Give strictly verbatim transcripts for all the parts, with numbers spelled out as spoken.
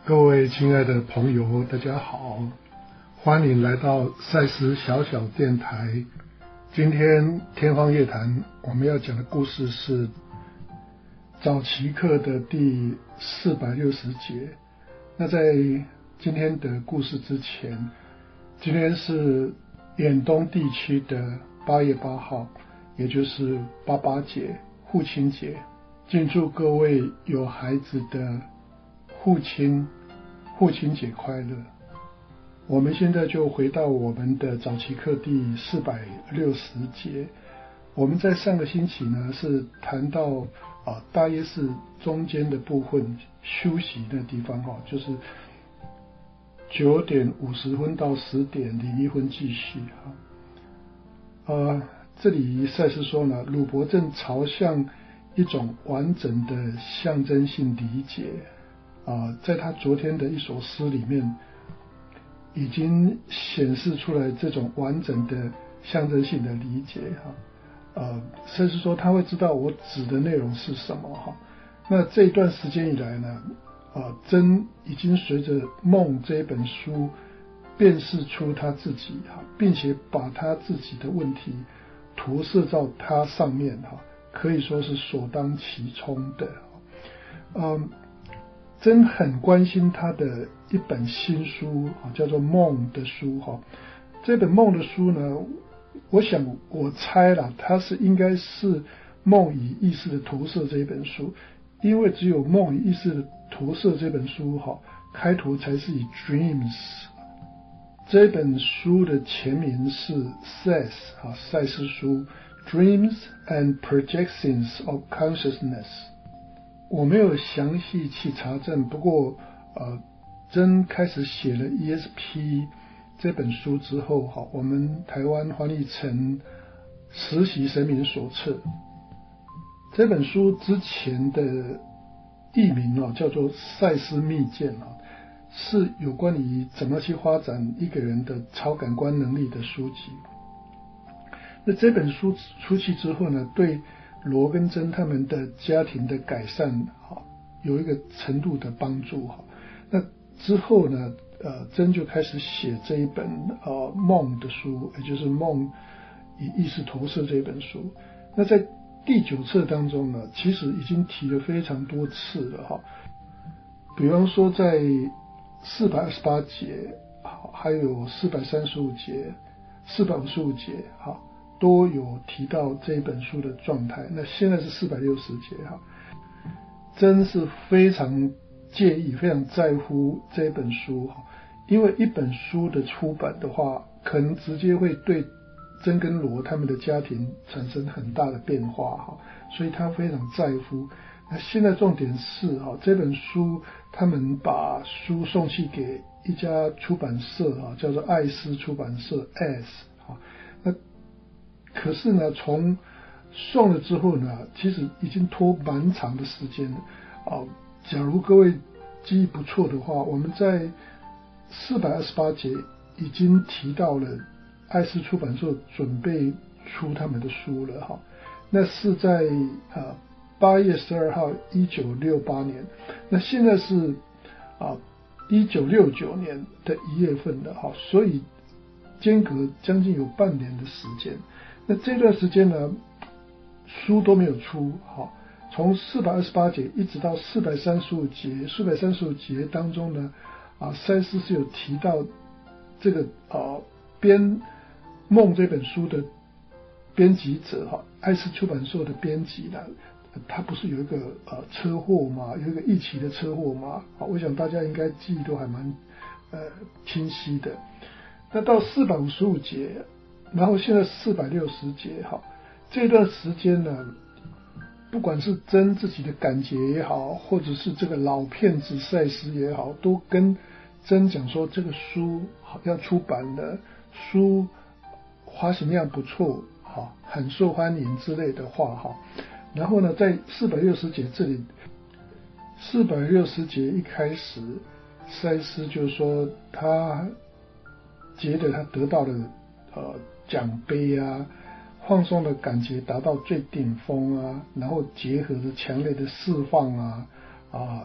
各位亲爱的朋友，大家好，欢迎来到赛斯小小电台。今天天方夜谭我们要讲的故事是早期课的第四百六十节。那在今天的故事之前，今天是远东地区的八月八号，也就是八八节，父亲节。敬祝各位有孩子的父亲父亲节快乐。我们现在就回到我们的早期课第四百六十节。我们在上个星期呢是谈到啊，大约是中间的部分休息的地方哈，就是九点五十分到十点零一分继续哈。呃，这里赛斯说呢，鲁伯正朝向一种完整的象征性理解啊，在他昨天的一首诗里面已经显示出来这种完整的象征性的理解哈。呃，甚至说他会知道我指的内容是什么哈。那这一段时间以来呢，啊，真已经随着《梦》这一本书辨识出他自己哈，并且把他自己的问题投射到他上面哈，可以说是首当其冲的。嗯，真很关心他的一本新书叫做《梦》的书哈。这本《梦》的书呢，我想我猜啦，它是应该是《梦与意识的投射》这一本书，因为只有《梦与意识的投射》这本书哈，开头才是以 Dreams。这本书的前名是 Says 啊，赛斯书 Dreams and Projections of Consciousness。我没有详细去查证，不过呃，真开始写了 E S P 这本书之后哈，我们台湾翻译成实习神明手册。这本书之前的译名啊叫做赛斯密件啊，是有关于怎么去发展一个人的超感官能力的书籍。那这本书出去之后呢，对罗跟珍他们的家庭的改善有一个程度的帮助。那之后呢，呃，珍就开始写这一本呃梦的书，也就是梦与意识投射这一本书。那在第九册当中呢，其实已经提了非常多次了哈。比方说在四百二十八节，还有四百三十五节、四百五十五节哈，都有提到这本书的状态。那现在是四百六十节哈，真是非常介意、非常在乎这本书哈，因为一本书的出版的话，可能直接会对珍跟罗他们的家庭产生很大的变化哈，所以他非常在乎。那现在重点是哈，这本书他们把书送去给一家出版社哈，叫做艾斯出版社 S 哈。那可是呢，从送了之后呢，其实已经拖蛮长的时间了啊。假如各位记忆不错的话，我们在四百二十八节已经提到了艾斯出版社准备出他们的书了哈。那是在呃八月十二号一九六八年，那现在是啊一九六九年的一月份了哈，所以间隔将近有半年的时间。那这段时间呢，书都没有出哈。从四百二十八节一直到四百三十五节，四百三十五节当中呢，啊，赛斯是有提到这个啊编梦这本书的编辑者哈，艾斯出版社的编辑呢，他不是有一个呃车祸吗？有一个一起的车祸吗？啊，我想大家应该记忆都还蛮呃清晰的。那到四百五十五节，然后现在四百六十节哈，这段时间呢，不管是珍自己的感觉也好，或者是这个老骗子赛斯也好，都跟珍讲说这个书要出版了，书发行量不错，很受欢迎之类的话哈。然后呢，在四百六十节这里，四百六十节一开始，赛斯就说他觉得他得到了呃奖杯啊，放松的感觉达到最顶峰啊，然后结合着强烈的释放啊啊，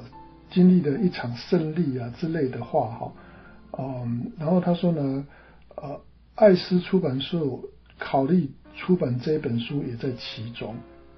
经历了一场胜利啊之类的话哈，嗯，然后他说呢，呃，艾斯出版社考虑出版这本书也在其中，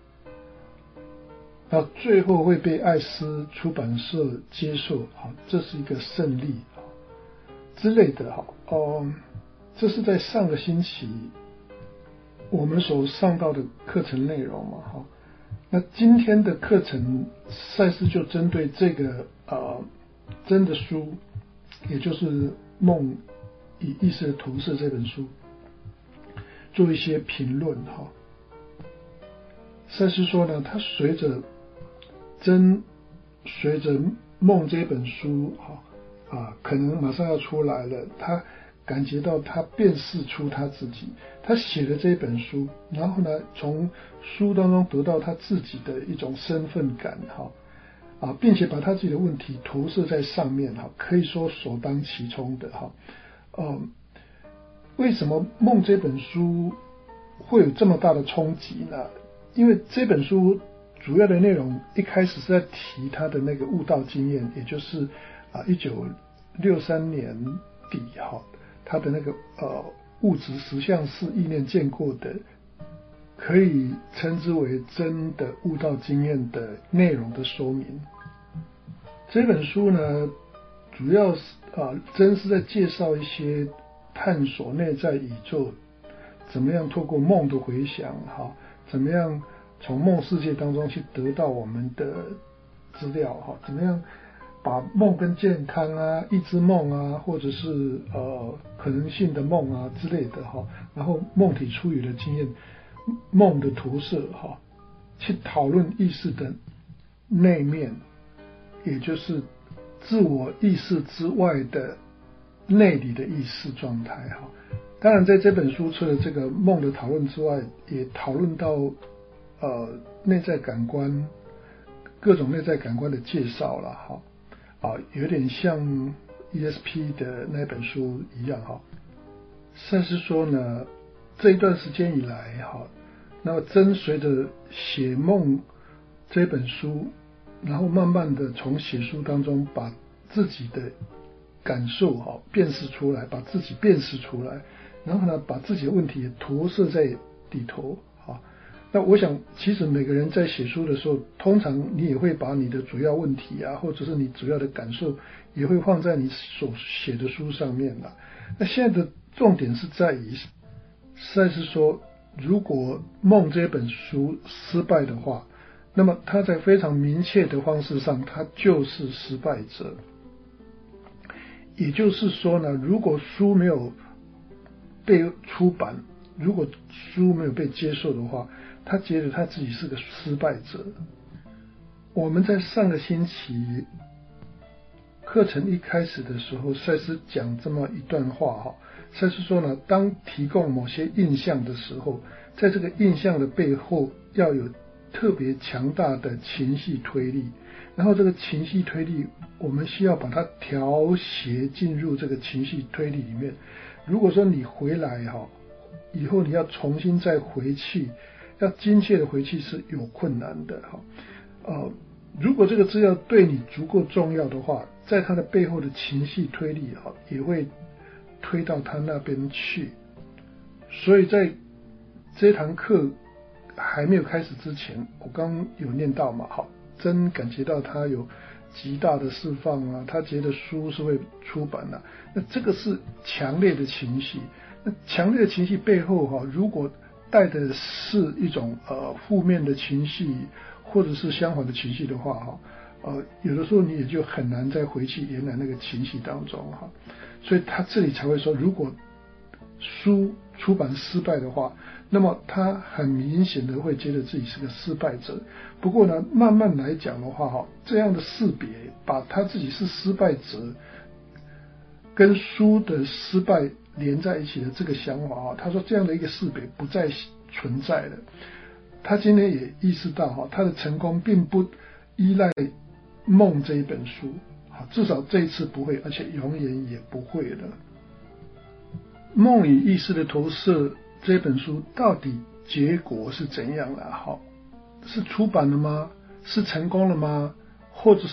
那最后会被艾斯出版社接受，好，这是一个胜利啊之类的哈，嗯，这是在上个星期我们所上到的课程内容嘛哈。那今天的课程，赛斯就针对这个呃真的书，也就是《梦与意识的投射》这本书，做一些评论哈。赛斯说呢，他随着真随着《梦》这本书哈啊，可能马上要出来了，他感觉到他辨识出他自己，他写了这本书，然后呢，从书当中得到他自己的一种身份感哈啊，并且把他自己的问题投射在上面哈，可以说首当其冲的哈。嗯，为什么《梦》这本书会有这么大的冲击呢？因为这本书主要的内容一开始是在提他的那个悟道经验，也就是啊一九六三年底哈。他的那个呃物质实相是意念见过的，可以称之为真的悟道经验的内容的说明。这本书呢，主要是啊，真是在介绍一些探索内在宇宙，怎么样透过梦的回响哈，怎么样从梦世界当中去得到我们的资料哈，怎么样把梦跟健康啊、一之梦啊，或者是呃可能性的梦啊之类的哈，然后梦体处理的经验、梦的投射哈，去讨论意识的内面，也就是自我意识之外的内里的意识状态哈。当然，在这本书除了这个梦的讨论之外，也讨论到呃内在感官各种内在感官的介绍了哈。啊，有点像 E S P 的那本书一样哈。赛斯说呢，这一段时间以来哈，那么真随着写梦这本书，然后慢慢的从写书当中把自己的感受哈辨识出来，把自己辨识出来，然后呢把自己的问题也投射在里头哈。那我想，其实每个人在写书的时候，通常你也会把你的主要问题啊，或者是你主要的感受，也会放在你所写的书上面了。那现在的重点是在于，赛斯说，如果梦这本书失败的话，那么他在非常明确的方式上，他就是失败者。也就是说呢，如果书没有被出版，如果书没有被接受的话，他觉得他自己是个失败者。我们在上个星期课程一开始的时候，赛斯讲这么一段话哈，赛斯说呢，当提供某些印象的时候，在这个印象的背后要有特别强大的情绪推力，然后这个情绪推力，我们需要把它调谐进入这个情绪推力里面。如果说你回来哈，以后你要重新再回去，要精确的回去是有困难的哈。呃，如果这个资料对你足够重要的话，在它的背后的情绪推力哈，也会推到他那边去。所以在这堂课还没有开始之前，我刚有念到嘛，好，真感觉到他有极大的释放啊，他觉得书是会出版的、啊，那这个是强烈的情绪。那强烈的情绪背后哈、啊，如果带的是一种呃负面的情绪，或者是相反的情绪的话哈、啊，呃，有的时候你也就很难再回去原来那个情绪当中哈、啊。所以他这里才会说，如果书出版失败的话，那么他很明显的会觉得自己是个失败者。不过呢，慢慢来讲的话哈，这样的识别，把他自己是失败者跟书的失败连在一起的这个想法啊，他说这样的一个识别不再存在了。他今天也意识到哈，他的成功并不依赖梦这一本书，至少这一次不会，而且永远也不会了。梦与意识的投射这本书到底结果是怎样了？好，是出版了吗？是成功了吗？或者是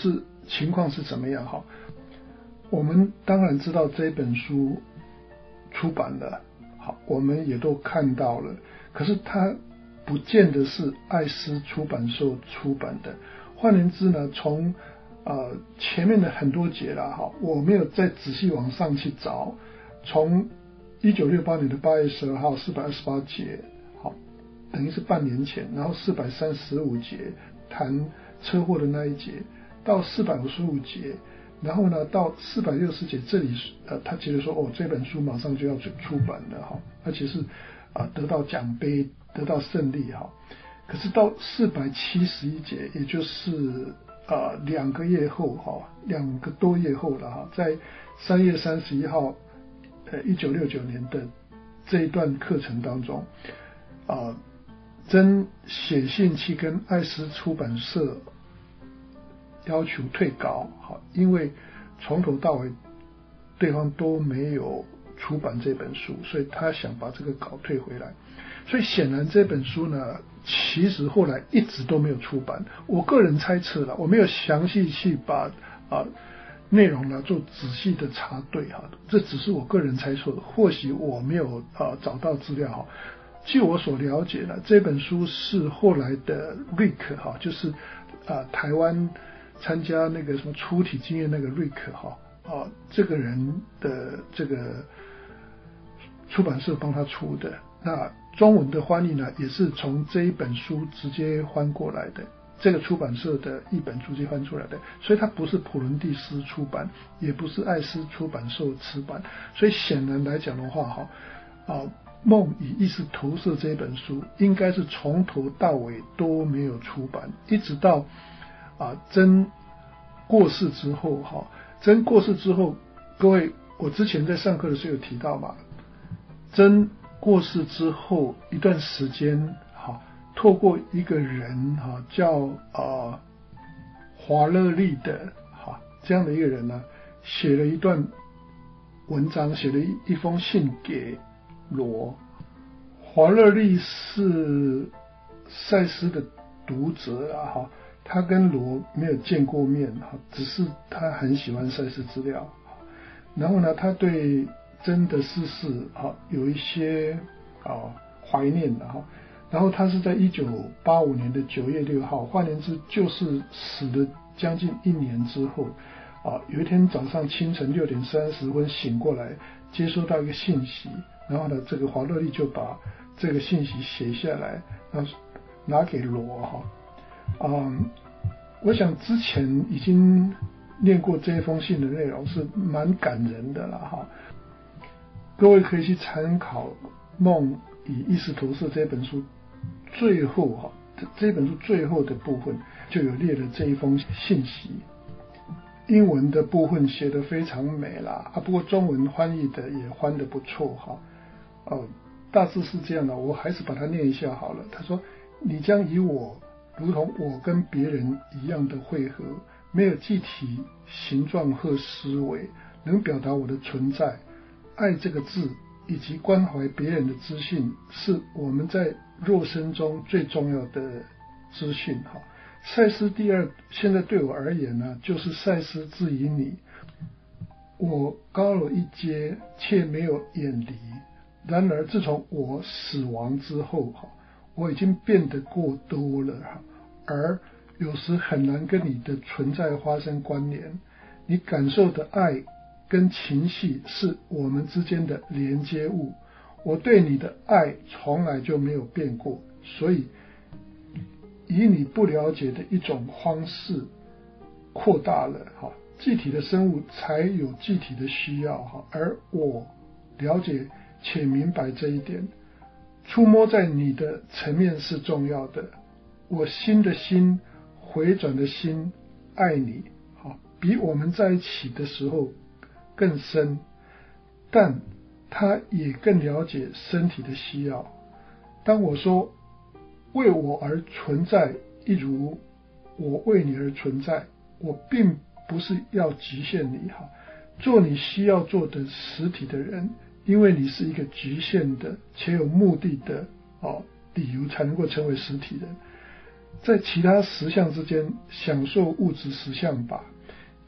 情况是怎么样哈？我们当然知道这本书出版了，好，我们也都看到了，可是它不见得是艾斯出版社出版的。换言之呢，从呃前面的很多节啦，哈，我没有再仔细往上去找，从一九六八年的八月十二号四百二十八节，好，等于是半年前，然后四百三十五节谈车祸的那一节，到四百五十五节。然后呢，到四百六十节这里，呃，他觉得说，哦，这本书马上就要出版了哈，而且是啊、呃、得到奖杯，得到胜利哈。可是到四百七十一节，也就是啊、呃、两个月后哈，两个多月后了哈，在三月三十一号，呃，一九六九年的这一段课程当中，啊、呃，真写信去跟艾斯出版社要求退稿，好，因为从头到尾对方都没有出版这本书，所以他想把这个稿退回来。所以显然这本书呢，其实后来一直都没有出版。我个人猜测了，我没有详细去把啊内容呢做仔细的查对哈，这只是我个人猜测，或许我没有啊找到资料哈。据我所了解呢，这本书是后来的 Rick 哈，就是啊台湾参加那个什么出体经验那个瑞克哈啊，这个人的这个出版社帮他出的，那中文的翻译呢，也是从这一本书直接翻过来的，这个出版社的一本直接翻出来的，所以它不是普伦蒂斯出版，也不是艾斯出版社出版，所以显然来讲的话哈啊，梦与意识投射这本书应该是从头到尾都没有出版，一直到啊，真过世之后哈，真过世之后，各位，我之前在上课的时候有提到嘛，真过世之后一段时间哈，透过一个人哈，叫啊华勒利的哈这样的一个人呢，写了一段文章，写了一一封信给罗。华勒利是赛斯的读者啊哈。他跟罗没有见过面，只是他很喜欢赛斯资料，然后呢，他对真的逝世有一些啊怀念的哈。然后他是在一九八五年的九月六号，换言之就是死了将近一年之后啊，有一天早上清晨六点三十分醒过来，接收到一个信息，然后呢，这个华勒利就把这个信息写下来，然后拿给罗哈。嗯，我想之前已经念过这一封信的内容是蛮感人的了哈，各位可以去参考《梦与意识投射》这本书最后哈，这本书最后的部分就有列了这一封信息，英文的部分写得非常美啦啊，不过中文翻译的也翻得不错哈，哦，大致是这样的，我还是把它念一下好了。他说：“你将以我。”如同我跟别人一样的汇合，没有具体形状和思维，能表达我的存在。爱这个字以及关怀别人的资讯，是我们在肉身中最重要的资讯。哈，赛斯第二，现在对我而言呢，就是赛斯之于你。我高了一阶，却没有远离。然而，自从我死亡之后，哈。我已经变得过多了，而有时很难跟你的存在发生关联。你感受的爱跟情绪是我们之间的连接物，我对你的爱从来就没有变过，所以以你不了解的一种方式扩大了，具体的生物才有具体的需要，而我了解且明白这一点。触摸在你的层面是重要的，我心的心，回转的心，爱你，比我们在一起的时候更深，但他也更了解身体的需要。当我说为我而存在，一如我为你而存在，我并不是要局限你，做你需要做的实体的人，因为你是一个局限的且有目的的、哦、理由才能够成为实体人。在其他实相之间享受物质实相吧，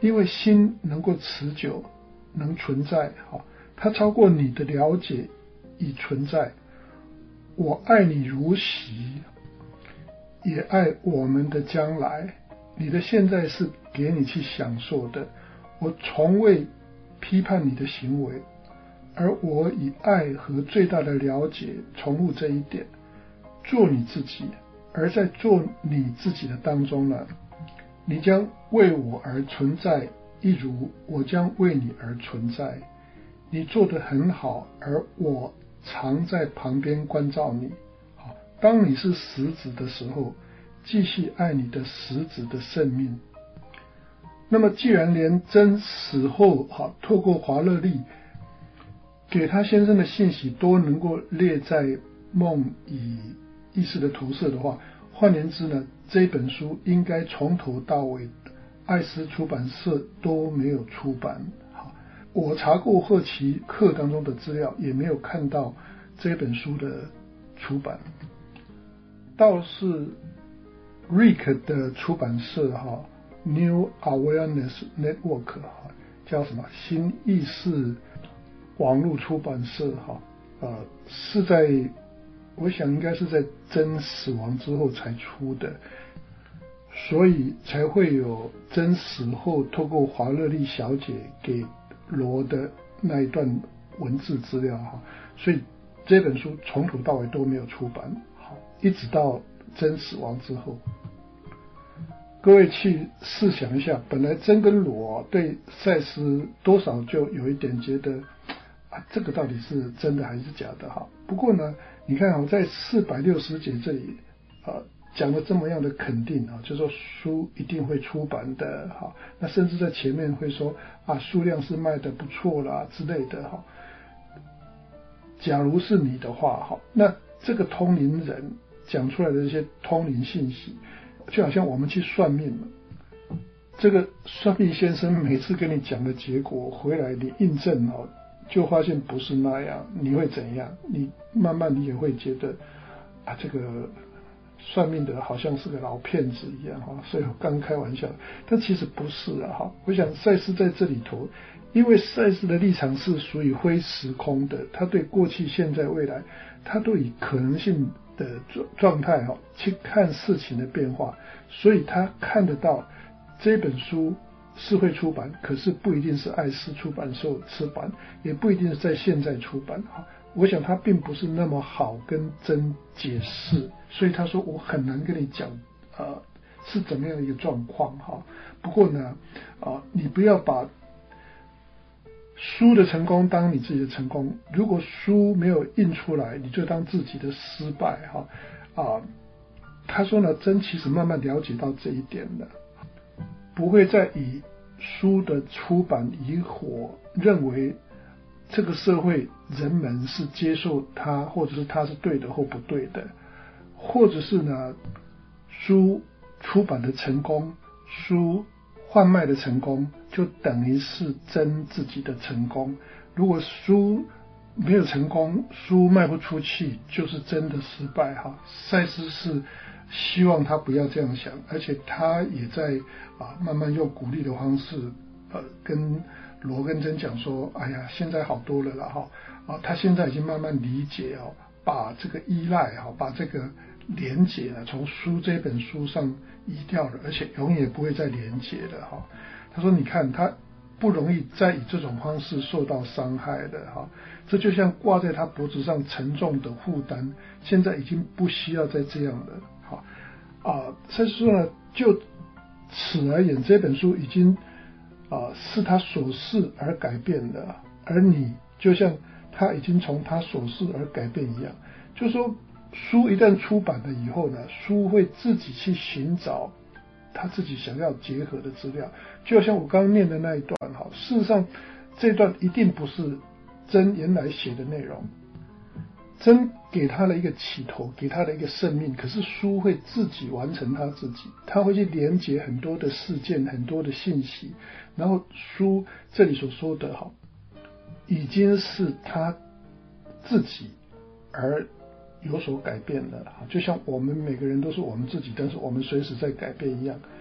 因为心能够持久，能存在，它超过你的了解已存在。我爱你如昔，也爱我们的将来。你的现在是给你去享受的，我从未批判你的行为，而我以爱和最大的了解重复这一点。做你自己，而在做你自己的当中呢，你将为我而存在，一如我将为你而存在。你做得很好，而我常在旁边关照你。当你是死子的时候，继续爱你的死子的生命。那么既然连真死后透过华乐丽给他先生的信息都能够列在梦以意识的投射的话，换言之呢，这本书应该从头到尾艾斯出版社都没有出版。我查过赫奇克当中的资料，也没有看到这本书的出版。倒是 Rick 的出版社哈 New Awareness Network 哈，叫什么新意识网络出版社哈，呃，是在我想应该是在真死亡之后才出的，所以才会有真死后透过华乐丽小姐给罗的那一段文字资料哈，所以这本书从头到尾都没有出版，好，一直到真死亡之后。各位去试想一下，本来真跟罗对赛斯多少就有一点觉得啊，这个到底是真的还是假的哈？不过呢，你看啊，在四百六十节这里啊讲了这么样的肯定啊，就说书一定会出版的哈，那甚至在前面会说啊数量是卖的不错啦之类的哈。假如是你的话哈，那这个通灵人讲出来的这些通灵信息，就好像我们去算命了，这个算命先生每次跟你讲的结果回来，你印证哦，就发现不是那样，你会怎样？你慢慢你也会觉得啊，这个算命的好像是个老骗子一样哈，所以我刚开玩笑，但其实不是啊哈。我想赛斯在这里头，因为赛斯的立场是属于非时空的，他对过去、现在、未来，他都以可能性的状态哈去看事情的变化，所以他看得到这本书是会出版，可是不一定是艾斯出版社出版，也不一定是在现在出版哈。我想他并不是那么好跟真解释，所以他说我很难跟你讲呃是怎么样的一个状况哈。不过呢啊、呃，你不要把书的成功当你自己的成功，如果书没有印出来，你就当自己的失败哈啊、呃。他说呢，真其实慢慢了解到这一点了，不会再以书的出版以火认为这个社会人们是接受它，或者是它是对的或不对的，或者是呢书出版的成功，书贩卖的成功就等于是真自己的成功，如果书没有成功，书卖不出去，就是真的失败哈。赛斯是希望他不要这样想，而且他也在啊慢慢用鼓励的方式呃跟罗根真讲说，哎呀现在好多了啦哈啊，他现在已经慢慢理解哦，把这个依赖哈，把这个连结呢从书这本书上移掉了，而且永远不会再连结了哈。他说你看他不容易再以这种方式受到伤害的哈，这就像挂在他脖子上沉重的负担，现在已经不需要再这样了哈啊。所以说呢，就此而言，这本书已经啊是他所示而改变的，而你就像他已经从他所示而改变一样，就是说书一旦出版了以后呢，书会自己去寻找他自己想要结合的资料，就像我刚刚念的那一段哈，事实上这段一定不是真原来写的内容，真给他了一个起头，给他的一个生命，可是书会自己完成他自己，他会去连接很多的事件，很多的信息，然后书这里所说的哈，已经是他自己而有所改变了，就像我们每个人都是我们自己，但是我们随时在改变一样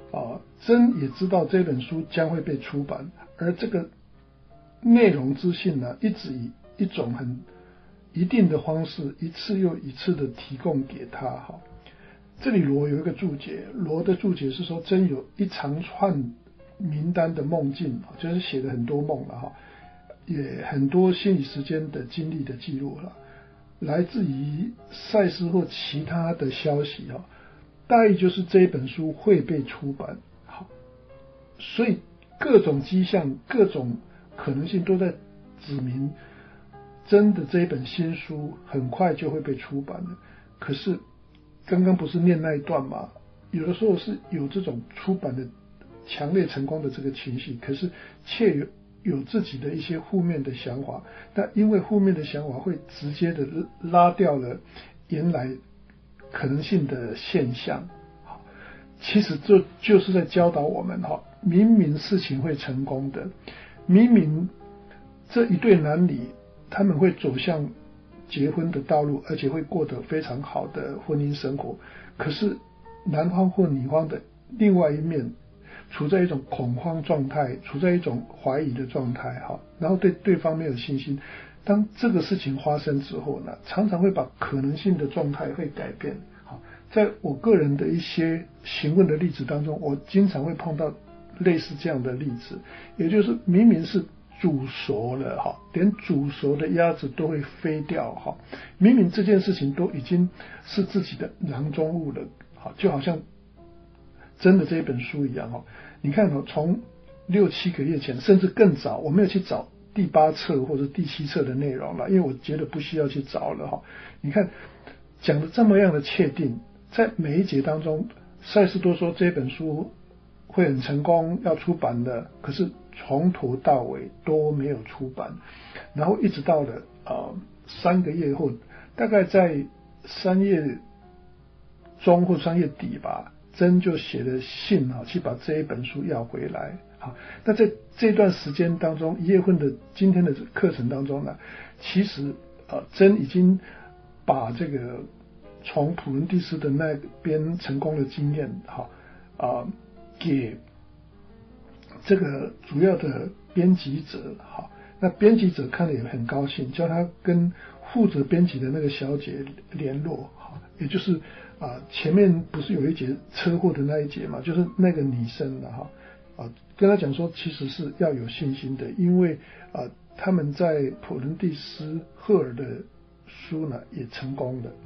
啊，真也知道这本书将会被出版，而这个内容资讯呢，一直以一种很一定的方式，一次又一次的提供给他哈。这里罗有一个注解，罗的注解是说，真有一长串名单的梦境，就是写了很多梦了哈，也很多心理时间的经历的记录了，来自于赛斯或其他的消息哈，大意就是这一本书会被出版，好，所以各种迹象、各种可能性都在指明，真的这一本新书很快就会被出版的。可是刚刚不是念那一段吗？有的时候是有这种出版的强烈成功的这个情绪，可是却有有自己的一些负面的想法，那因为负面的想法会直接的拉掉了原来可能性的现象。其实这就是在教导我们哈，明明事情会成功的，明明这一对男女他们会走向结婚的道路，而且会过得非常好的婚姻生活，可是男方或女方的另外一面处在一种恐慌状态，处在一种怀疑的状态哈，然后对对方没有信心。当这个事情发生之后呢，常常会把可能性的状态会改变。好，在我个人的一些询问的例子当中，我经常会碰到类似这样的例子，也就是明明是煮熟了哈，连煮熟的鸭子都会飞掉哈，明明这件事情都已经是自己的囊中物了，好，就好像真的这一本书一样哈。你看哦，从六七个月前，甚至更早，我没有去找第八册或者第七册的内容了，因为我觉得不需要去找了哈。你看讲的这么样的确定，在每一节当中，赛斯都说这本书会很成功，要出版的，可是从头到尾都没有出版，然后一直到了呃三个月后，大概在三月中或三月底吧，真就写了信啊，去把这一本书要回来。好，那在这段时间当中，一月份的今天的课程当中呢，其实呃真已经把这个从普伦蒂斯的那边成功的经验哈啊、呃、给这个主要的编辑者，好，那编辑者看了也很高兴，叫他跟负责编辑的那个小姐联络，好，也就是啊、呃、前面不是有一节车祸的那一节嘛，就是那个女生的哈啊，跟他讲说其实是要有信心的，因为啊、呃、他们在普伦蒂斯赫尔的书呢也成功了，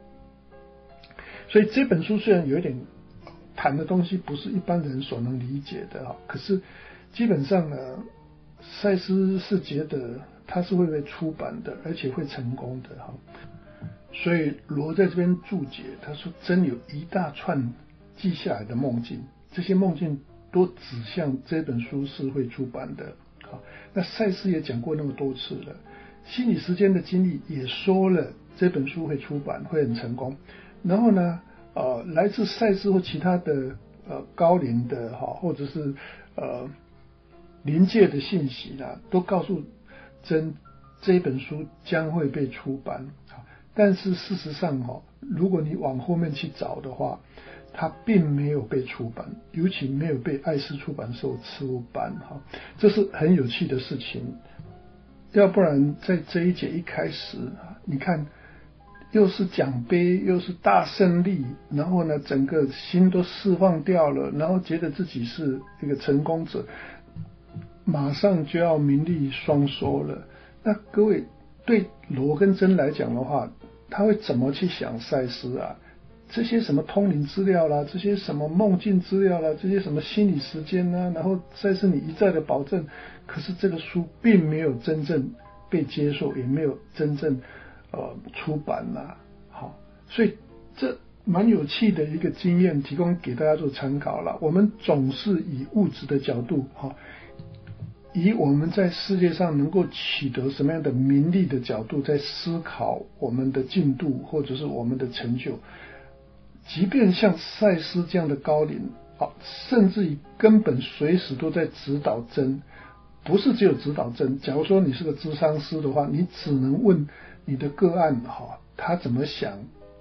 所以这本书虽然有一点谈的东西不是一般人所能理解的，可是基本上呢，赛斯是觉得它是会被出版的，而且会成功的哈。所以罗在这边注解，他说真有一大串记下来的梦境，这些梦境都指向这本书是会出版的。好，那赛斯也讲过那么多次了，心理时间的经历也说了这本书会出版，会很成功。然后呢，呃，来自赛斯或其他的呃高龄的哈，或者是呃临界的信息啦，都告诉真这本书将会被出版。但是事实上哈，如果你往后面去找的话，它并没有被出版，尤其没有被爱思出版社出版哈，这是很有趣的事情。要不然在这一节一开始，你看又是奖杯，又是大胜利，然后呢，整个心都释放掉了，然后觉得自己是一个成功者，马上就要名利双收了。那各位对罗跟真来讲的话，他会怎么去想赛斯啊？这些什么通灵资料啦，这些什么梦境资料啦，这些什么心理时间啊，然后赛斯你一再的保证，可是这个书并没有真正被接受，也没有真正呃出版啦、啊。好，所以这蛮有趣的一个经验，提供给大家做参考啦。我们总是以物质的角度哈。以我们在世界上能够取得什么样的名利的角度，在思考我们的进度或者是我们的成就。即便像赛斯这样的高龄，啊，甚至于根本随时都在指导真，不是只有指导真。假如说你是个咨商师的话，你只能问你的个案哈，他怎么想，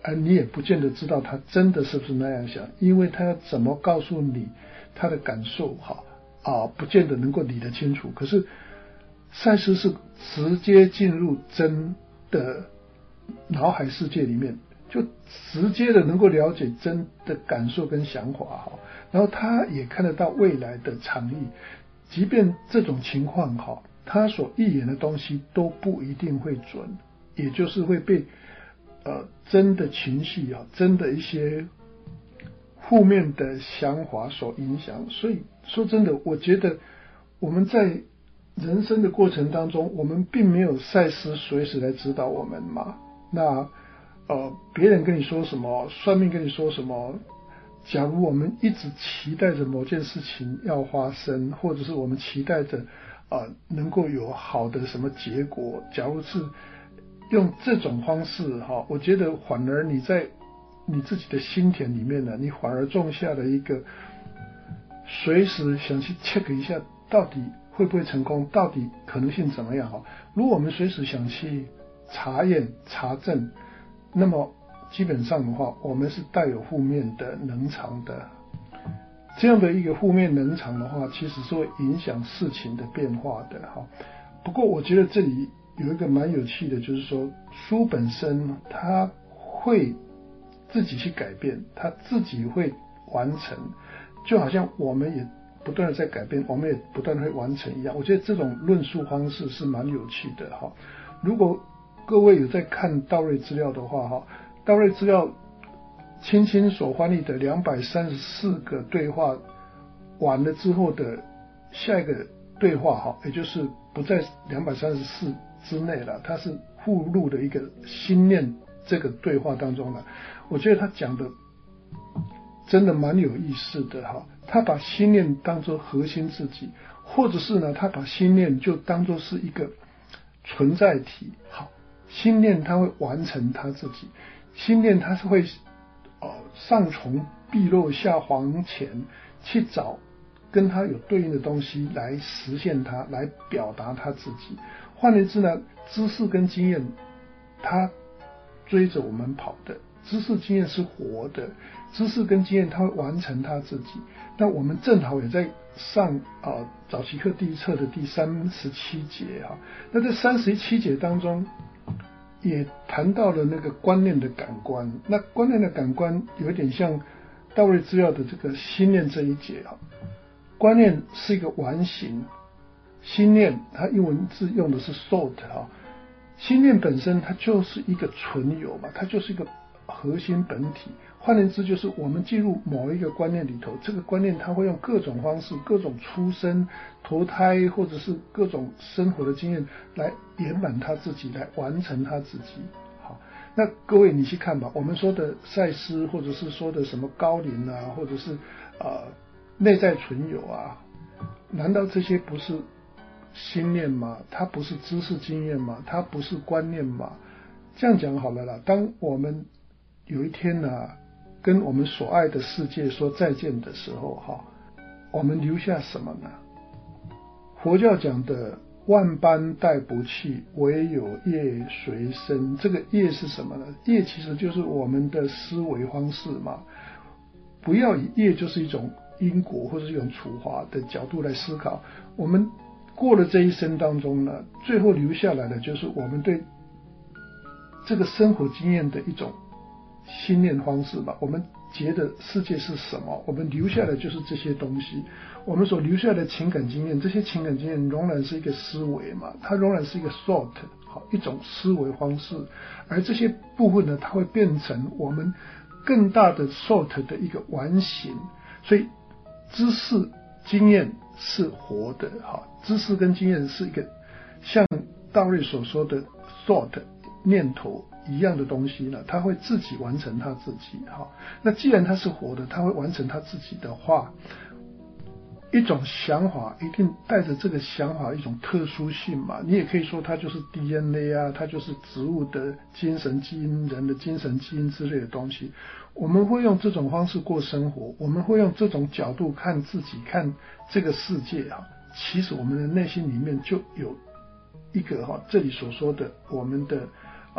而你也不见得知道他真的是不是那样想，因为他要怎么告诉你他的感受，哈啊，不见得能够理得清楚。可是赛斯是直接进入真的脑海世界里面，就直接的能够了解真的感受跟想法，哈，然后他也看得到未来的场域，即便这种情况，哈，他所预言的东西都不一定会准，也就是会被呃真的情绪啊，真的一些负面的想法所影响。所以说真的，我觉得我们在人生的过程当中，我们并没有赛斯随时来指导我们嘛。那呃，别人跟你说什么，算命跟你说什么，假如我们一直期待着某件事情要发生，或者是我们期待着呃能够有好的什么结果，假如是用这种方式哈，我觉得反而你在你自己的心田里面呢，你反而种下了一个随时想去 check 一下到底会不会成功，到底可能性怎么样哈。如果我们随时想去查验查证，那么基本上的话，我们是带有负面的能场的。这样的一个负面能场的话，其实是会影响事情的变化的哈。不过我觉得这里有一个蛮有趣的，就是说书本身它会自己去改变，它自己会完成，就好像我们也不断的在改变，我们也不断的会完成一样。我觉得这种论述方式是蛮有趣的哈。如果各位有在看道瑞资料的话哈，道瑞资料青青所翻译的两百三十四个对话完了之后的下一个对话哈，也就是不在两百三十四之内了，它是附录的一个心念这个对话当中了。我觉得他讲的真的蛮有意思的哈，他把心念当作核心自己，或者是呢，他把心念就当作是一个存在体。好，心念它会完成它自己，心念它是会呃上从碧落下黄泉去找跟它有对应的东西来实现它，来表达它自己。换言之呢，知识跟经验它追着我们跑的，知识经验是活的，知识跟经验它会完成它自己。那我们正好也在上呃早期课第一册的第三十七节哈，那这三十七节当中也谈到了那个观念的感官。那观念的感官有点像道瑞资料的这个心念这一节哈，观念是一个完形，心念它英文字用的是 thought 哈，心念本身它就是一个存有嘛，它就是一个核心本体。换言之，就是我们进入某一个观念里头，这个观念它会用各种方式，各种出生、投胎，或者是各种生活的经验来圆满它自己，来完成它自己。好，那各位你去看吧，我们说的赛斯，或者是说的什么高灵啊，或者是呃内在存有啊，难道这些不是心念吗？它不是知识经验吗？它不是观念吗？这样讲好了啦，当我们有一天呢、啊，跟我们所爱的世界说再见的时候哈，我们留下什么呢？佛教讲的万般带不去，唯有业随身。这个业是什么呢？业其实就是我们的思维方式嘛。不要以业就是一种因果或者是一种处罚的角度来思考。我们过了这一生当中呢，最后留下来的就是我们对这个生活经验的一种心念方式吧。我们觉得世界是什么，我们留下的就是这些东西。我们所留下的情感经验，这些情感经验仍然是一个思维嘛，它仍然是一个 thought， 好，一种思维方式。而这些部分呢，它会变成我们更大的 thought 的一个完形。所以知识经验是活的，好，知识跟经验是一个像道瑞所说的 thought 念头一样的东西呢，它会自己完成它自己。好，那既然它是活的，它会完成它自己的话，一种想法一定带着这个想法一种特殊性嘛。你也可以说它就是 D N A 啊，它就是植物的精神基因、人的精神基因之类的东西。我们会用这种方式过生活，我们会用这种角度看自己、看这个世界啊。其实我们的内心里面就有一个哈，这里所说的我们的呃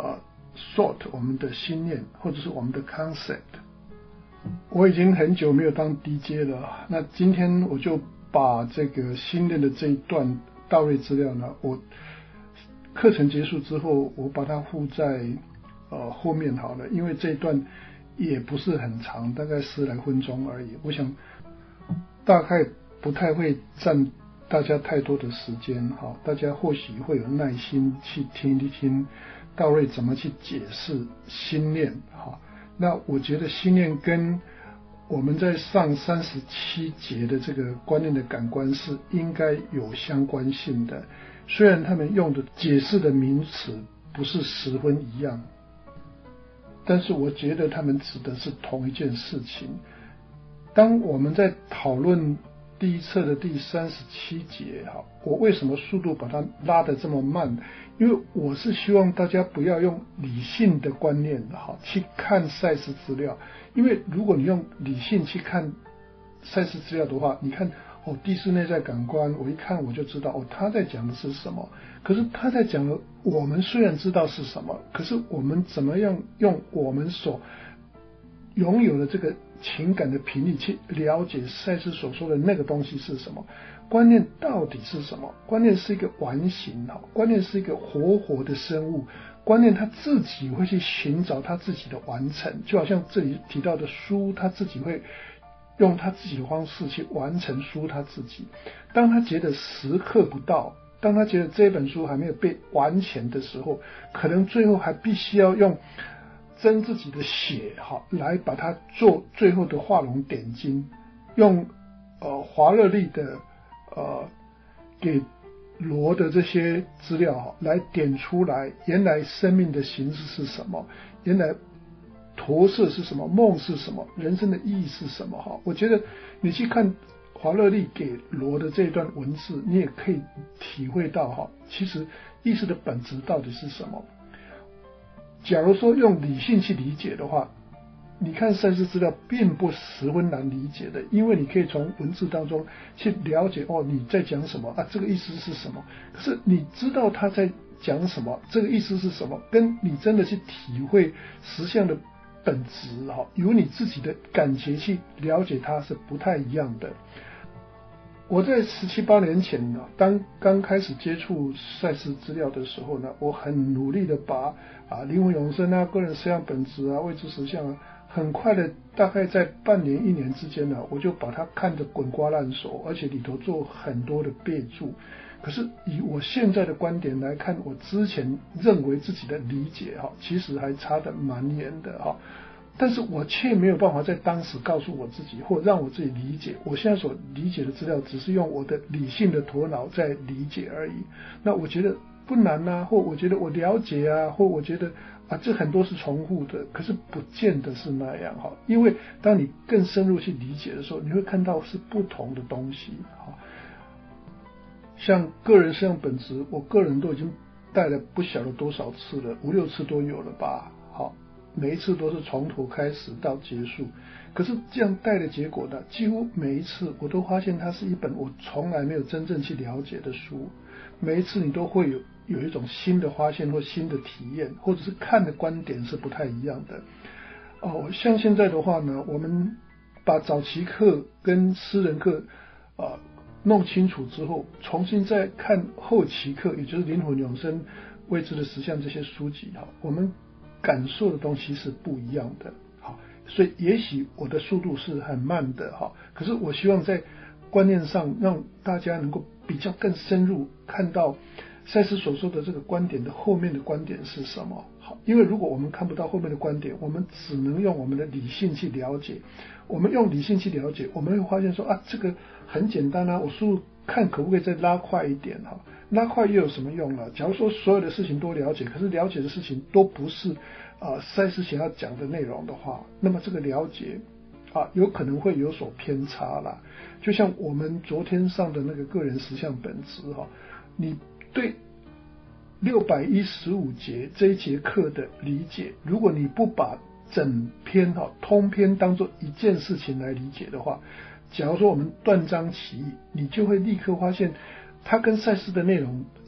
thought， 我们的心念，或者是我们的 concept。我已经很久没有当 D J 了，那今天我就把这个心念的这一段到位资料呢，我课程结束之后，我把它附在呃后面好了，因为这一段也不是很长，大概十来分钟而已，我想大概不太会占大家太多的时间，好，大家或许会有耐心去听一听道瑞怎么去解释心念，好，那我觉得心念跟我们在上三十七节的这个观念的感官是应该有相关性的，虽然他们用的解释的名词不是十分一样，但是我觉得他们指的是同一件事情。当我们在讨论第一册的第三十七节，我为什么速度把它拉得这么慢？因为我是希望大家不要用理性的观念去看赛斯资料，因为如果你用理性去看赛斯资料的话，你看哦，第四内在感官，我一看我就知道哦，他在讲的是什么。可是他在讲的，我们虽然知道是什么，可是我们怎么样用我们所拥有的这个情感的频率去了解赛斯所说的那个东西是什么？观念到底是什么？观念是一个完形，观念是一个活活的生物，观念他自己会去寻找他自己的完成，就好像这里提到的书，他自己会用他自己的方式去完成书他自己。当他觉得时刻不到，当他觉得这本书还没有被完全的时候，可能最后还必须要用真自己的血哈来把它做最后的画龙点睛，用呃华勒利的呃给罗的这些资料哈来点出来，原来生命的形式是什么，原来投射是什么，梦是什么，人生的意义是什么哈。我觉得你去看华勒利给罗的这一段文字，你也可以体会到哈，其实意识的本质到底是什么。假如说用理性去理解的话，你看赛斯资料并不十分难理解的，因为你可以从文字当中去了解哦你在讲什么啊，这个意思是什么。可是你知道他在讲什么，这个意思是什么，跟你真的去体会实相的本质哈，由你自己的感觉去了解它是不太一样的。我在十七八年前呢，当刚开始接触赛斯资料的时候呢，我很努力的把啊灵魂永生啊、个人实相本质啊、未知实相啊，很快的大概在半年一年之间呢，我就把它看得滚瓜烂熟，而且里头做很多的备注。可是以我现在的观点来看，我之前认为自己的理解哈，其实还差得蛮远的哈。但是我却没有办法在当时告诉我自己，或让我自己理解。我现在所理解的资料，只是用我的理性的头脑在理解而已。那我觉得不难啊，或我觉得我了解啊，或我觉得啊，这很多是重复的，可是不见得是那样哈。因为当你更深入去理解的时候，你会看到是不同的东西哈。像个人实相本质，我个人都已经带了不晓得多少次了，五六次都有了吧。好。每一次都是从头开始到结束，可是这样带的结果呢，几乎每一次我都发现它是一本我从来没有真正去了解的书。每一次你都会有有一种新的发现或新的体验，或者是看的观点是不太一样的。哦，像现在的话呢，我们把早期课跟私人课啊、呃、弄清楚之后，重新再看后期课，也就是灵魂永生、未知的实相这些书籍哈，我们感受的东西是不一样的，好，所以也许我的速度是很慢的哈，可是我希望在观念上让大家能够比较更深入看到赛斯所说的这个观点的后面的观点是什么。好，因为如果我们看不到后面的观点，我们只能用我们的理性去了解。我们用理性去了解，我们会发现说啊，这个很简单啊，我速度看可不可以再拉快一点哈？拉快又有什么用呢？假如说所有的事情都了解，可是了解的事情都不是啊赛斯想要讲的内容的话，那么这个了解啊有可能会有所偏差啦。就像我们昨天上的那个个人实相本质哈，你对六百一十五节这一节课的理解，如果你不把整篇哈通篇当作一件事情来理解的话，假如说我们断章取义，你就会立刻发现它跟赛斯的内容要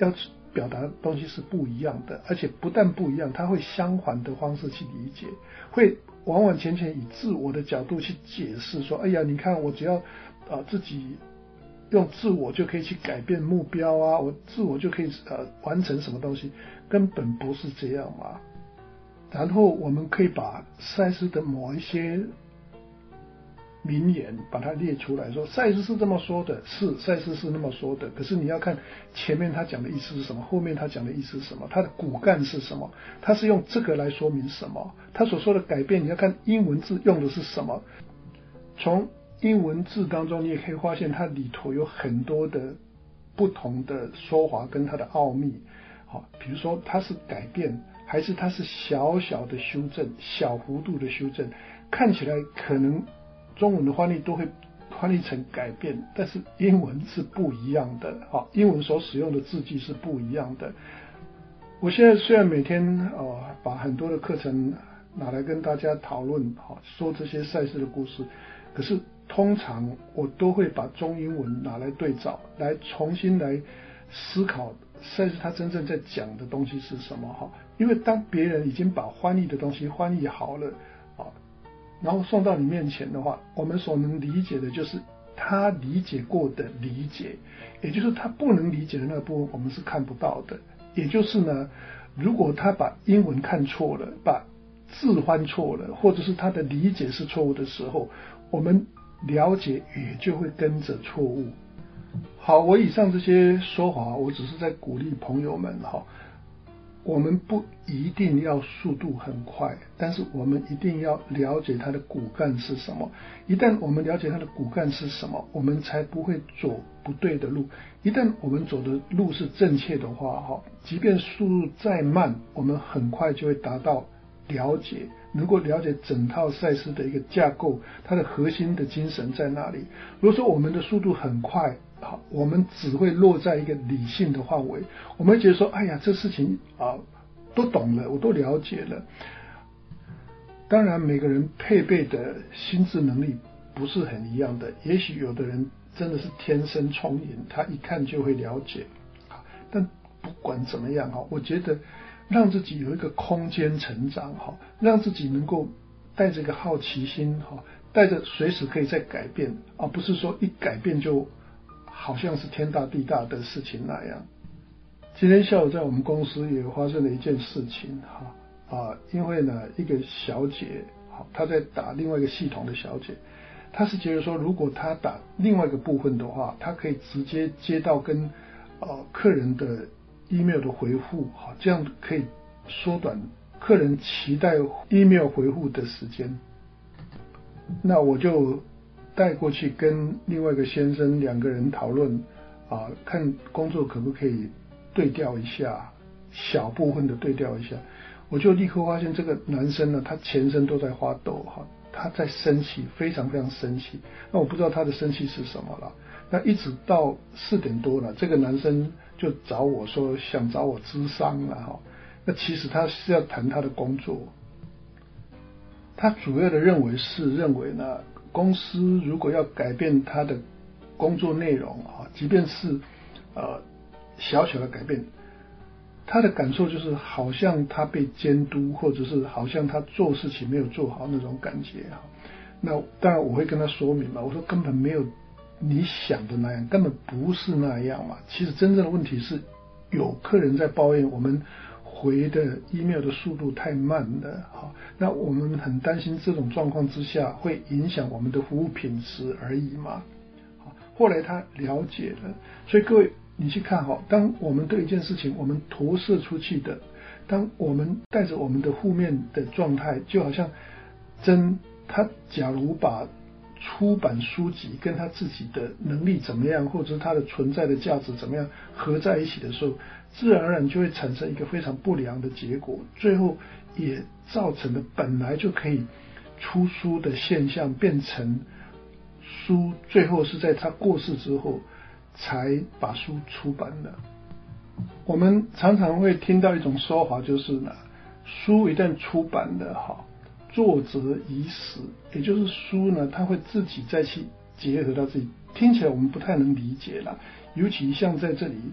表达的东西是不一样的，而且不但不一样，他会相反的方式去理解，会完完全全以自我的角度去解释说，哎呀，你看我只要呃自己用自我就可以去改变目标啊，我自我就可以呃完成什么东西，根本不是这样嘛。然后我们可以把赛斯的某一些名言把它列出来，说赛斯是这么说的，是赛斯是那么说的，可是你要看前面他讲的意思是什么，后面他讲的意思是什么，他的骨干是什么，他是用这个来说明什么，他所说的改变你要看英文字用的是什么。从英文字当中你也可以发现它里头有很多的不同的说法跟它的奥秘。好，比如说它是改变还是它是小小的修正，小幅度的修正，看起来可能中文的翻译都会翻译成改变，但是英文是不一样的，好，英文所使用的字句是不一样的。我现在虽然每天呃把很多的课程拿来跟大家讨论，好，说这些赛事的故事，可是通常我都会把中英文拿来对照，来重新来思考赛事它真正在讲的东西是什么哈。因为当别人已经把翻译的东西翻译好了啊，然后送到你面前的话，我们所能理解的就是他理解过的理解，也就是他不能理解的那个部分我们是看不到的。也就是呢，如果他把英文看错了，把字翻错了，或者是他的理解是错误的时候，我们了解也就会跟着错误。好，我以上这些说法，我只是在鼓励朋友们哈，我们不一定要速度很快，但是我们一定要了解它的骨干是什么。一旦我们了解它的骨干是什么，我们才不会走不对的路。一旦我们走的路是正确的话哈，即便速度再慢，我们很快就会达到了解，能够了解整套赛事的一个架构，它的核心的精神在哪里。如果说我们的速度很快，好，我们只会落在一个理性的范围，我们会觉得说，哎呀，这事情啊都懂了，我都了解了。当然，每个人配备的心智能力不是很一样的，也许有的人真的是天生聪颖，他一看就会了解。但不管怎么样哈，我觉得让自己有一个空间成长哈，让自己能够带着一个好奇心哈，带着随时可以再改变，而不是说一改变就好像是天大地大的事情那样。今天下午在我们公司也发生了一件事情哈啊，因为呢一个小姐好，她在打另外一个系统的小姐，她是觉得说如果她打另外一个部分的话，她可以直接接到跟呃客人的 email 的回复，好，这样可以缩短客人期待 email 回复的时间。那我就带过去跟另外一个先生两个人讨论啊，看工作可不可以对调一下，小部分的对调一下。我就立刻发现这个男生呢，他全身都在发抖哈，他在生气，非常非常生气。那我不知道他的生气是什么了。那一直到四点多了，这个男生就找我说想找我咨商了哈。那其实他是要谈他的工作，他主要的认为是认为呢，公司如果要改变他的工作内容啊，即便是呃小小的改变，他的感受就是好像他被监督，或者是好像他做事情没有做好那种感觉啊。那当然我会跟他说明嘛，我说根本没有你想的那样，根本不是那样嘛。其实真正的问题是有客人在抱怨我们回的 email 的速度太慢了，好，那我们很担心这种状况之下会影响我们的服务品质而已嘛。好，后来他了解了，所以各位你去看哈，当我们对一件事情我们投射出去的，当我们带着我们的负面的状态，就好像真他假如把出版书籍跟他自己的能力怎么样，或者是他的存在的价值怎么样合在一起的时候，自然而然就会产生一个非常不良的结果，最后也造成了本来就可以出书的现象变成书最后是在他过世之后才把书出版的。我们常常会听到一种说法，就是呢，书一旦出版了哈，作者已死，也就是书呢，它会自己再去结合到自己。听起来我们不太能理解啦，尤其像在这里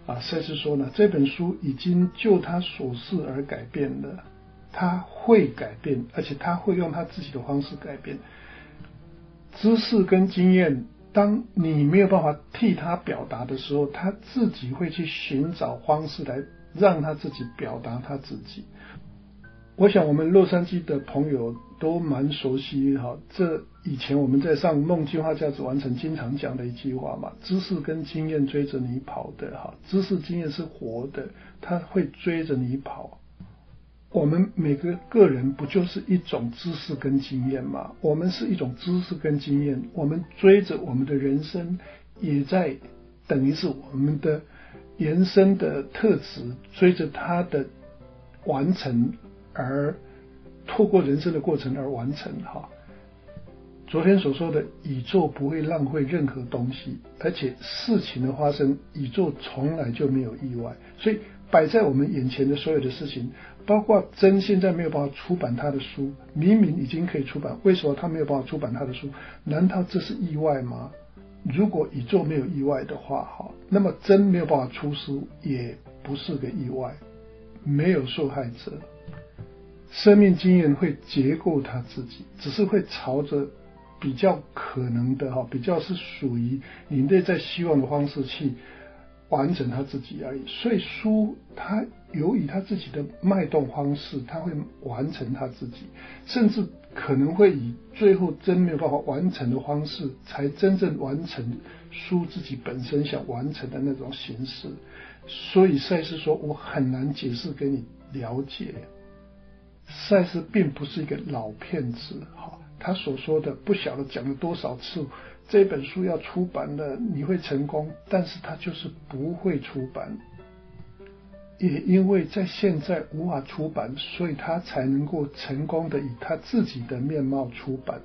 啊，赛斯说呢，这本书已经就他所示而改变了，他会改变，而且他会用他自己的方式改变。知识跟经验，当你没有办法替他表达的时候，他自己会去寻找方式来让他自己表达他自己。我想我们洛杉矶的朋友都蛮熟悉哈，这以前我们在上梦计划价值完成经常讲的一句话嘛，知识跟经验追着你跑的哈，知识经验是活的，它会追着你跑。我们每个个人不就是一种知识跟经验吗？我们是一种知识跟经验，我们追着我们的人生，也在等于是我们的延伸的特质，追着它的完成，而透过人生的过程而完成哈。昨天所说的宇宙不会浪费任何东西，而且事情的发生，宇宙从来就没有意外，所以摆在我们眼前的所有的事情，包括真现在没有办法出版他的书，明明已经可以出版，为什么他没有办法出版他的书？难道这是意外吗？如果宇宙没有意外的话，哈，那么真没有办法出书，也不是个意外，没有受害者。生命经验会结构他自己，只是会朝着比较可能的哈，比较是属于你内在希望的方式去完成他自己而已。所以书它由于他自己的脉动方式，他会完成他自己，甚至可能会以最后真没有办法完成的方式，才真正完成书自己本身想完成的那种形式。所以赛斯说，我很难解释给你了解。赛斯并不是一个老骗子，他所说的不晓得讲了多少次，这本书要出版了，你会成功，但是他就是不会出版。也因为在现在无法出版，所以他才能够成功的以他自己的面貌出版。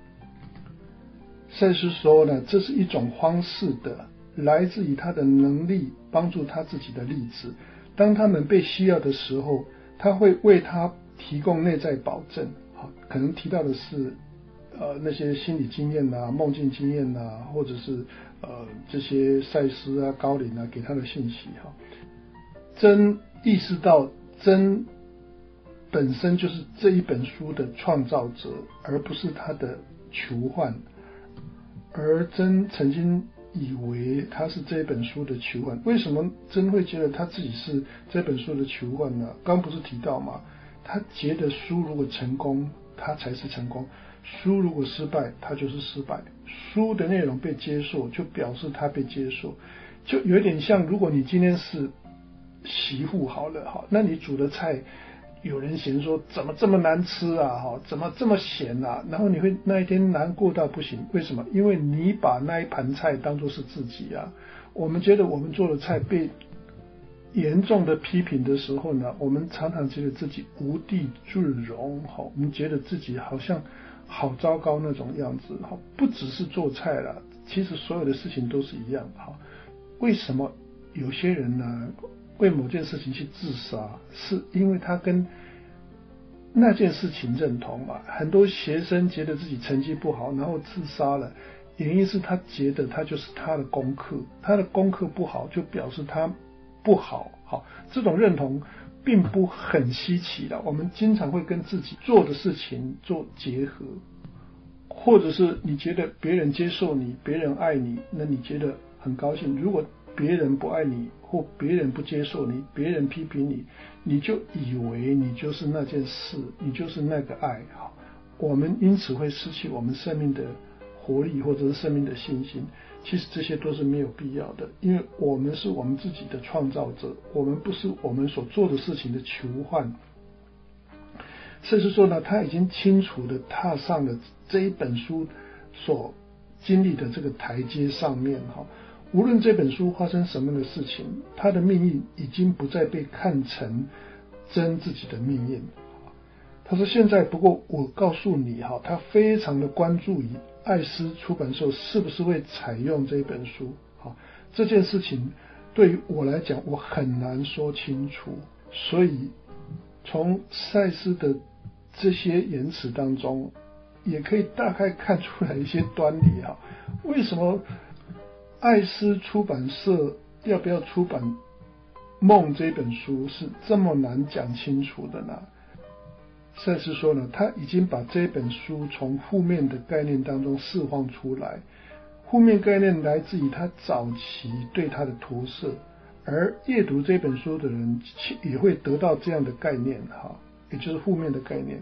赛斯说呢，这是一种方式的，来自于他的能力帮助他自己的例子，当他们被需要的时候，他会为他提供内在保证，可能提到的是呃那些心理经验啊、梦境经验啊，或者是呃这些赛斯啊、高灵啊给他的信息哈。真意识到真本身就是这一本书的创造者，而不是他的囚犯。而真曾经以为他是这本书的囚犯，为什么真会觉得他自己是这本书的囚犯呢？刚不是提到吗？他觉得书如果成功，他才是成功；书如果失败，他就是失败。书的内容被接受，就表示他被接受，就有点像，如果你今天是媳妇好了哈，那你煮的菜，有人嫌说怎么这么难吃啊，哈，怎么这么咸啊？然后你会那一天难过到不行，为什么？因为你把那一盘菜当作是自己啊。我们觉得我们做的菜被严重的批评的时候呢，我们常常觉得自己无地自容，我们觉得自己好像好糟糕那种样子。不只是做菜了，其实所有的事情都是一样。为什么有些人呢为某件事情去自杀？是因为他跟那件事情认同嘛。很多学生觉得自己成绩不好，然后自杀了，原因是他觉得他就是他的功课，他的功课不好就表示他不好，好，这种认同并不很稀奇的。我们经常会跟自己做的事情做结合，或者是你觉得别人接受你，别人爱你，那你觉得很高兴。如果别人不爱你，或别人不接受你，别人批评你，你就以为你就是那件事，你就是那个爱。好，我们因此会失去我们生命的活力，或者是生命的信心。其实这些都是没有必要的，因为我们是我们自己的创造者，我们不是我们所做的事情的囚犯。甚至说呢，他已经清楚的踏上了这一本书所经历的这个台阶上面哈。无论这本书发生什么的事情，他的命运已经不再被看成真自己的命运。他说现在不过我告诉你哈，他非常的关注于艾斯出版社是不是会采用这本书。好，这件事情对于我来讲我很难说清楚，所以从赛斯的这些言辞当中也可以大概看出来一些端倪哈。为什么艾斯出版社要不要出版梦这本书是这么难讲清楚的呢？赛斯说呢，他已经把这本书从负面的概念当中释放出来，负面概念来自于他早期对他的投射，而阅读这本书的人也会得到这样的概念哈，也就是负面的概念。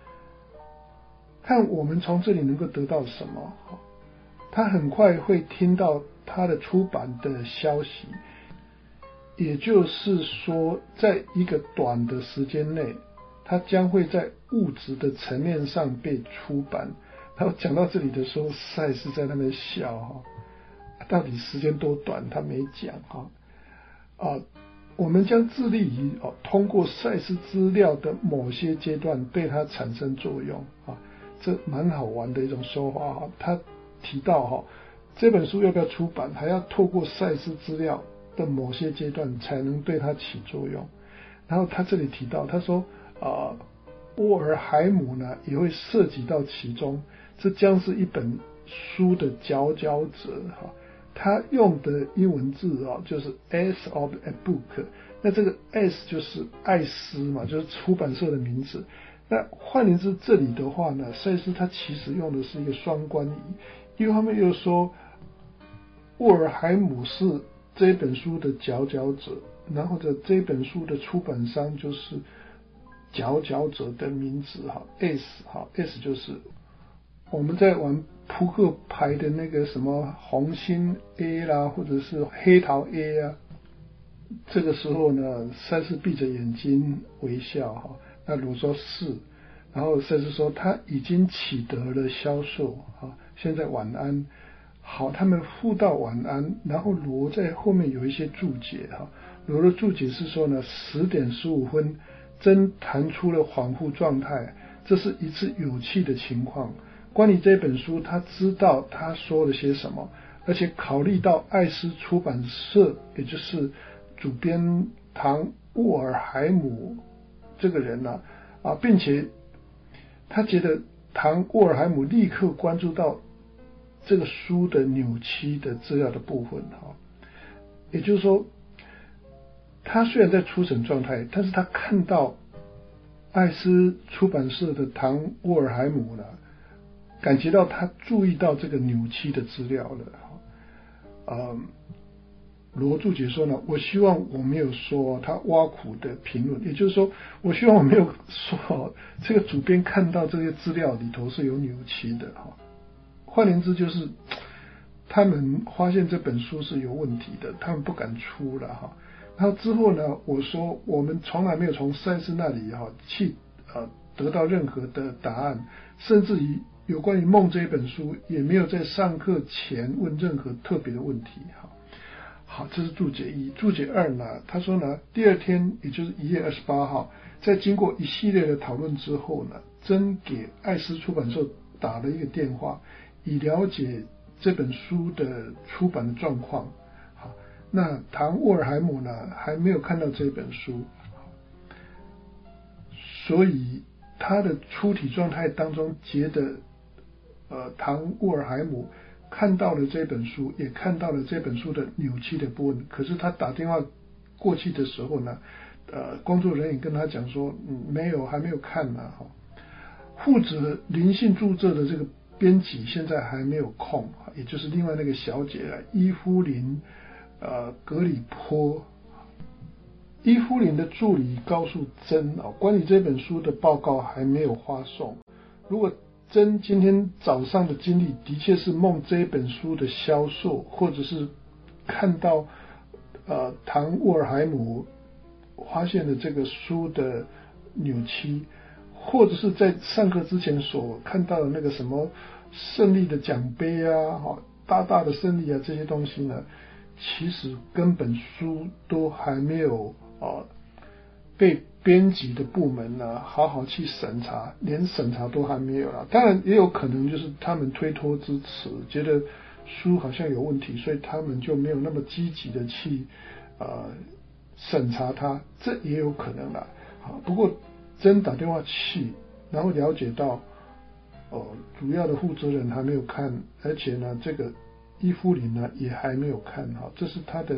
看我们从这里能够得到什么？他很快会听到他的出版的消息，也就是说，在一个短的时间内，它将会在物质的层面上被出版。然后讲到这里的时候，赛斯在那边笑哈，到底时间多短，他没讲哈。啊，我们将致力于哦，通过赛斯资料的某些阶段对它产生作用啊，这蛮好玩的一种说法哈。他提到哈，这本书要不要出版，还要透过赛斯资料的某些阶段才能对它起作用。然后他这里提到，他说啊，沃尔海姆呢也会涉及到其中，这将是一本书的佼佼者哈。他用的英文字啊，就是 S of a book， 那这个 S 就是艾斯嘛，就是出版社的名字。那换言之，这里的话呢，赛斯他其实用的是一个双关语，一方面又说沃尔海姆是这本书的佼佼者，然后的这本书的出版商就是佼佼者的名字哈 ，S 哈 ，S 就是我们在玩扑克牌的那个什么红心 A 啦，或者是黑桃 A 啊，这个时候呢，赛斯闭着眼睛微笑哈。那罗说是，然后赛斯说他已经取得了销售啊，现在晚安。好，他们互道晚安，然后罗在后面有一些注解哈。罗的注解是说呢，十点十五分，真弹出了恍惚状态，这是一次有趣的情况。关于这本书，他知道他说了些什么，而且考虑到艾斯出版社，也就是主编唐沃尔海姆这个人呢、啊，啊，并且他觉得唐沃尔海姆立刻关注到这个书的扭曲的资料的部分哈，也就是说，他虽然在初审状态，但是他看到艾斯出版社的唐沃尔海姆呢，感觉到他注意到这个扭曲的资料了哈，嗯。罗注解说呢，我希望我没有说他挖苦的评论，也就是说，我希望我没有说这个主编看到这些资料里头是有扭曲的哈。换言之，就是他们发现这本书是有问题的，他们不敢出了哈。然后之后呢，我说我们从来没有从赛斯那里哈去呃得到任何的答案，甚至于有关于梦这一本书，也没有在上课前问任何特别的问题哈。好，这是注解一。注解二呢，他说呢，第二天，也就是一月二十八号，在经过一系列的讨论之后呢，真给艾斯出版社打了一个电话，以了解这本书的出版的状况。好，那唐沃尔海姆呢，还没有看到这本书，所以他的出体状态当中觉得，呃，唐沃尔海姆看到了这本书，也看到了这本书的扭曲的部分。可是他打电话过去的时候呢，呃，工作人员跟他讲说，嗯，没有，还没有看呢。哈，负责灵性著作的这个编辑现在还没有空，也就是另外那个小姐啊，伊夫林，呃，格里坡。伊夫林的助理告诉珍啊，关于这本书的报告还没有发送。如果珍今天早上的经历的确是梦这一本书的销售，或者是看到呃唐沃尔海姆发现了这个书的扭曲，或者是在上课之前所看到的那个什么胜利的奖杯啊，大大的胜利啊，这些东西呢，其实根本书都还没有啊被编辑的部门呢好好去审查，连审查都还没有啦。当然也有可能就是他们推脱支持，觉得书好像有问题，所以他们就没有那么积极的去呃审查它，这也有可能啦。好，不过真打电话去，然后了解到哦，主要的负责人还没有看，而且呢，这个伊夫林呢也还没有看哈，这是他的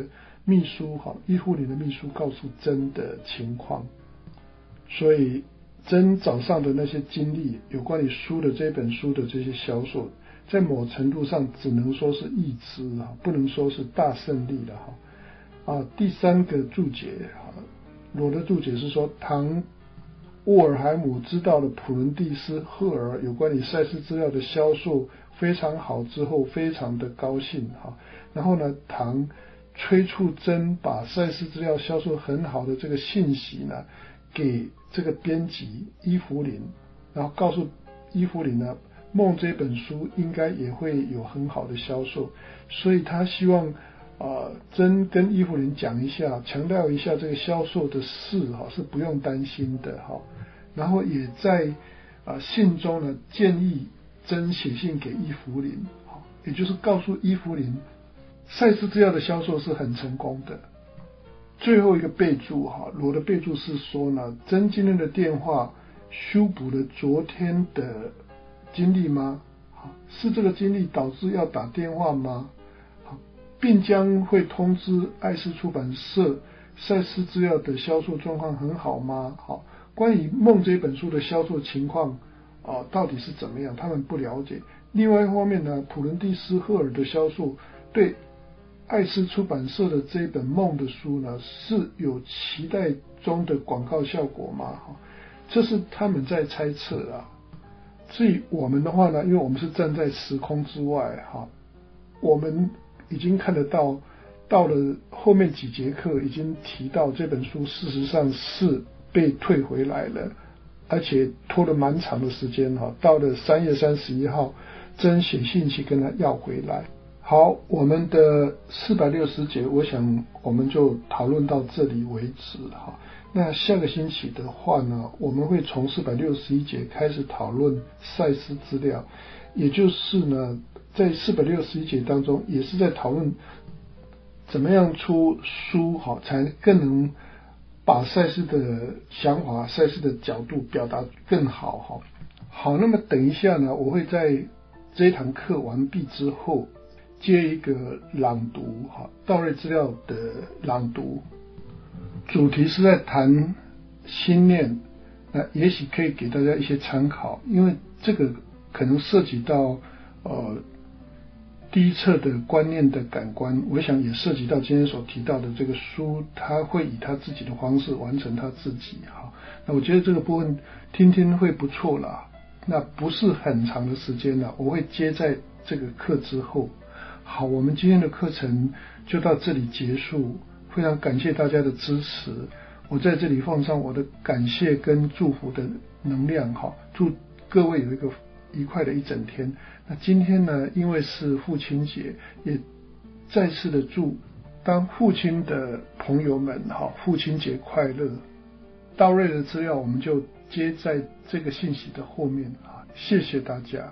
秘书哈伊芙琳的秘书告诉珍的情况，所以珍早上的那些经历，有关于书的这本书的这些销售，在某程度上只能说是预知哈，不能说是大胜利了哈。啊，第三个注解哈，罗的注解是说，唐沃尔海姆知道了普伦蒂斯赫尔有关于赛斯资料的销售非常好之后，非常的高兴哈。然后呢，唐催促珍把赛斯资料销售很好的这个信息呢，给这个编辑伊芙琳，然后告诉伊芙琳呢，梦这本书应该也会有很好的销售，所以他希望呃，珍跟伊芙琳讲一下，强调一下这个销售的事哈，是不用担心的哈。然后也在啊、呃、信中呢建议珍写信给伊芙琳，也就是告诉伊芙琳，赛斯资料的销售是很成功的。最后一个备注哈，罗的备注是说呢，珍今天的电话修补了昨天的经历吗？是这个经历导致要打电话吗？并将会通知艾斯出版社赛斯资料的销售状况很好吗？好，关于梦这本书的销售情况啊，到底是怎么样，他们不了解。另外一方面呢，普伦蒂斯赫尔的销售对艾斯出版社的这本梦的书呢，是有期待中的广告效果吗？这是他们在猜测啊。至于我们的话呢，因为我们是站在时空之外哈，我们已经看得到，到了后面几节课已经提到这本书事实上是被退回来了，而且拖了蛮长的时间哈，到了三月三十一号，珍写信去跟他要回来。好，我们的四百六十节，我想我们就讨论到这里为止哈。那下个星期的话呢，我们会从四百六十一节开始讨论赛斯资料，也就是呢，在四百六十一节当中，也是在讨论怎么样出书好，才更能把赛斯的想法、赛斯的角度表达更好哈。好，那么等一下呢，我会在这一堂课完毕之后接一个朗读哈，道瑞资料的朗读，主题是在谈心念，那也许可以给大家一些参考，因为这个可能涉及到呃第一册的观念的感官，我想也涉及到今天所提到的这个书，他会以他自己的方式完成他自己哈。那我觉得这个部分听听会不错啦，那不是很长的时间啦，我会接在这个课之后。好，我们今天的课程就到这里结束，非常感谢大家的支持，我在这里放上我的感谢跟祝福的能量哈，祝各位有一个愉快的一整天。那今天呢，因为是父亲节，也再次的祝当父亲的朋友们哈，父亲节快乐。道瑞的资料我们就接在这个信息的后面啊，谢谢大家。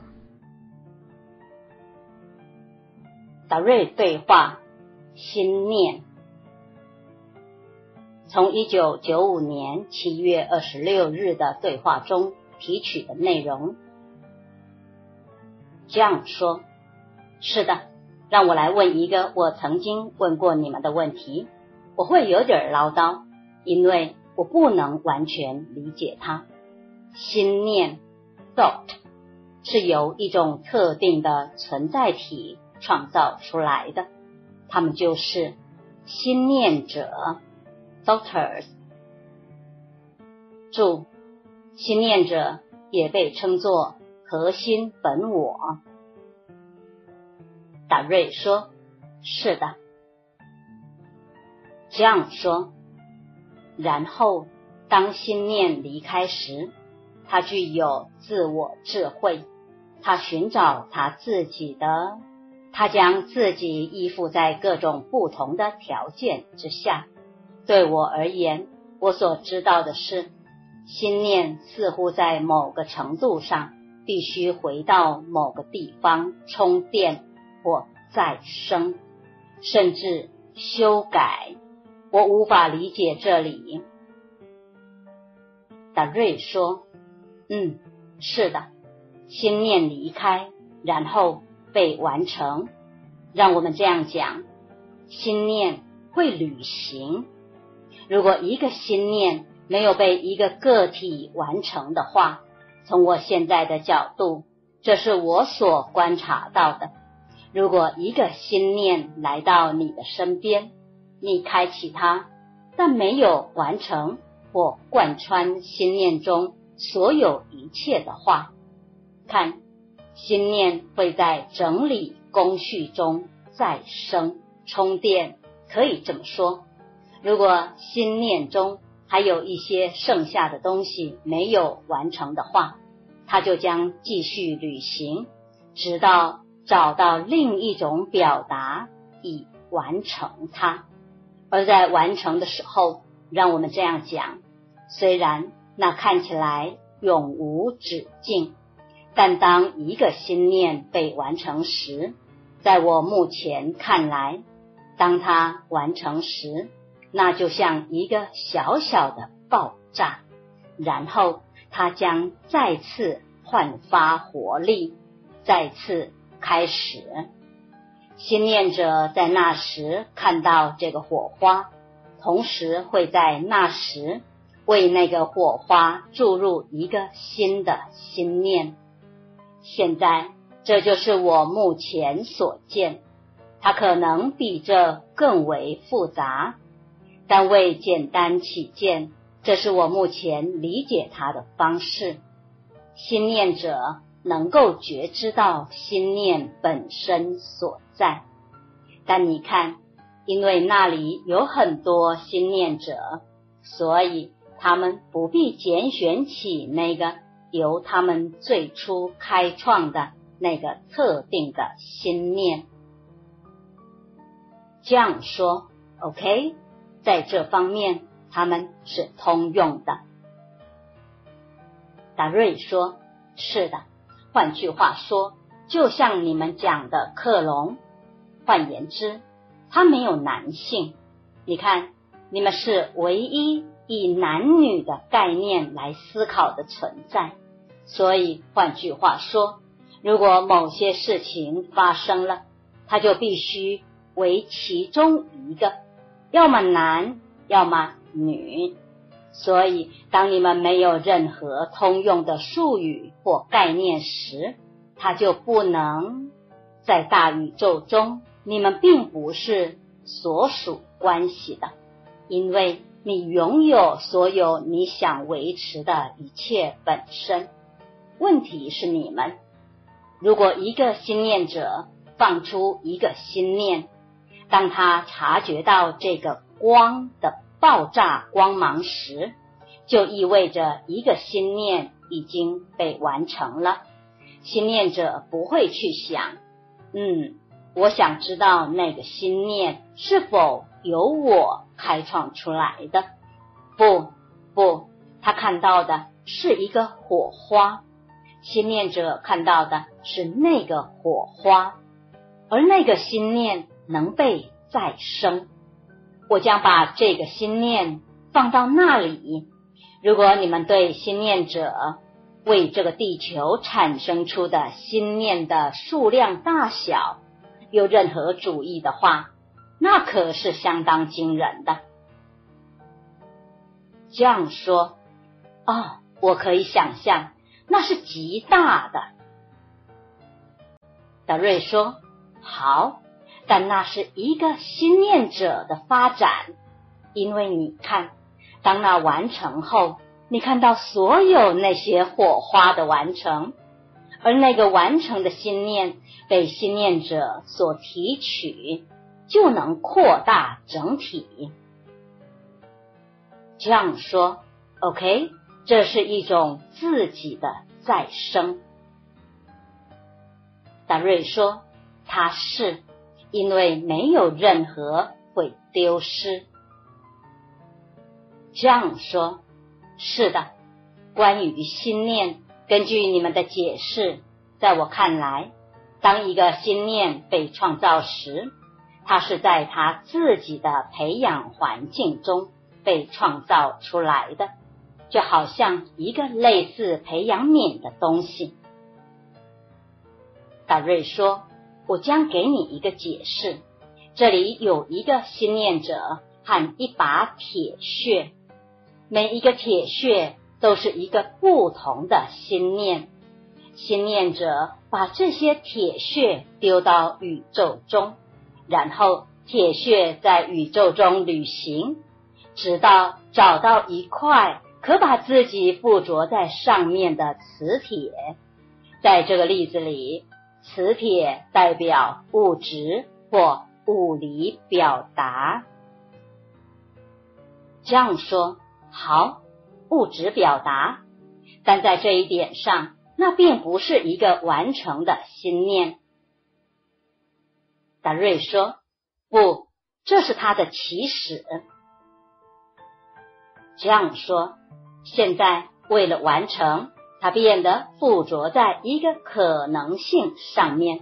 道瑞对话心念，从一九九五年七月二十六日的对话中提取的内容。这样说，是的，让我来问一个我曾经问过你们的问题，我会有点唠叨，因为我不能完全理解它。心念 thought 是由一种特定的存在体创造出来的，他们就是心念者 thoughters。 注，心念者也被称作核心本我。达瑞说，是的。这样说，然后当心念离开时，它具有自我智慧，它寻找它自己的，它将自己依附在各种不同的条件之下。对我而言，我所知道的是，心念似乎在某个程度上必须回到某个地方充电或再生，甚至修改。我无法理解这里。达瑞说，嗯，是的，心念离开，然后被完成。让我们这样讲，心念会旅行。如果一个心念没有被一个个体完成的话，从我现在的角度，这是我所观察到的。如果一个心念来到你的身边，你开启它，但没有完成或贯穿心念中所有一切的话，看，心念会在整理工序中再生充电，可以这么说。如果心念中还有一些剩下的东西没有完成的话，它就将继续旅行，直到找到另一种表达以完成它。而在完成的时候，让我们这样讲，虽然那看起来永无止境，但当一个心念被完成时，在我目前看来，当它完成时，那就像一个小小的爆炸，然后它将再次焕发活力，再次开始。心念者在那时看到这个火花，同时会在那时为那个火花注入一个新的心念。现在这就是我目前所见，它可能比这更为复杂，但为简单起见，这是我目前理解它的方式。心念者能够觉知到心念本身所在，但你看，因为那里有很多心念者，所以他们不必拣选起那个由他们最初开创的那个特定的心念。这样说 OK， 在这方面他们是通用的。达瑞说，是的，换句话说，就像你们讲的克隆，换言之，它没有男性。你看，你们是唯一以男女的概念来思考的存在，所以换句话说，如果某些事情发生了，它就必须为其中一个，要么男，要么女。所以当你们没有任何通用的术语或概念时，它就不能在大宇宙中，你们并不是所属关系的，因为你拥有所有你想维持的一切本身。问题是你们，如果一个心念者放出一个心念，当他察觉到这个光的爆炸光芒时，就意味着一个心念已经被完成了。心念者不会去想，嗯，我想知道那个心念是否由我开创出来的。不，不，他看到的是一个火花，心念者看到的是那个火花，而那个心念能被再生。我将把这个心念放到那里。如果你们对心念者为这个地球产生出的心念的数量大小有任何主意的话，那可是相当惊人的。这样说，哦，我可以想象，那是极大的。达瑞说，好，但那是一个心念者的发展，因为你看，当那完成后，你看到所有那些火花的完成，而那个完成的心念被心念者所提取，就能扩大整体。这样说 OK， 这是一种自己的再生。达瑞说，它是，因为没有任何会丢失。这样说，是的，关于心念，根据你们的解释，在我看来，当一个心念被创造时，它是在它自己的培养环境中被创造出来的，就好像一个类似培养皿的东西。达瑞说，我将给你一个解释， 这里有一个心念者和一把铁屑，每一个铁屑都是一个不同的心念。心念者把这些铁屑丢到宇宙中，然后铁屑在宇宙中旅行，直到找到一块可把自己附着在上面的磁铁。在这个例子里，磁铁代表物质或物理表达。这样说，好，物质表达，但在这一点上，那并不是一个完成的心念。达瑞说，不，这是它的起始。这样说，现在为了完成，它变得附着在一个可能性上面。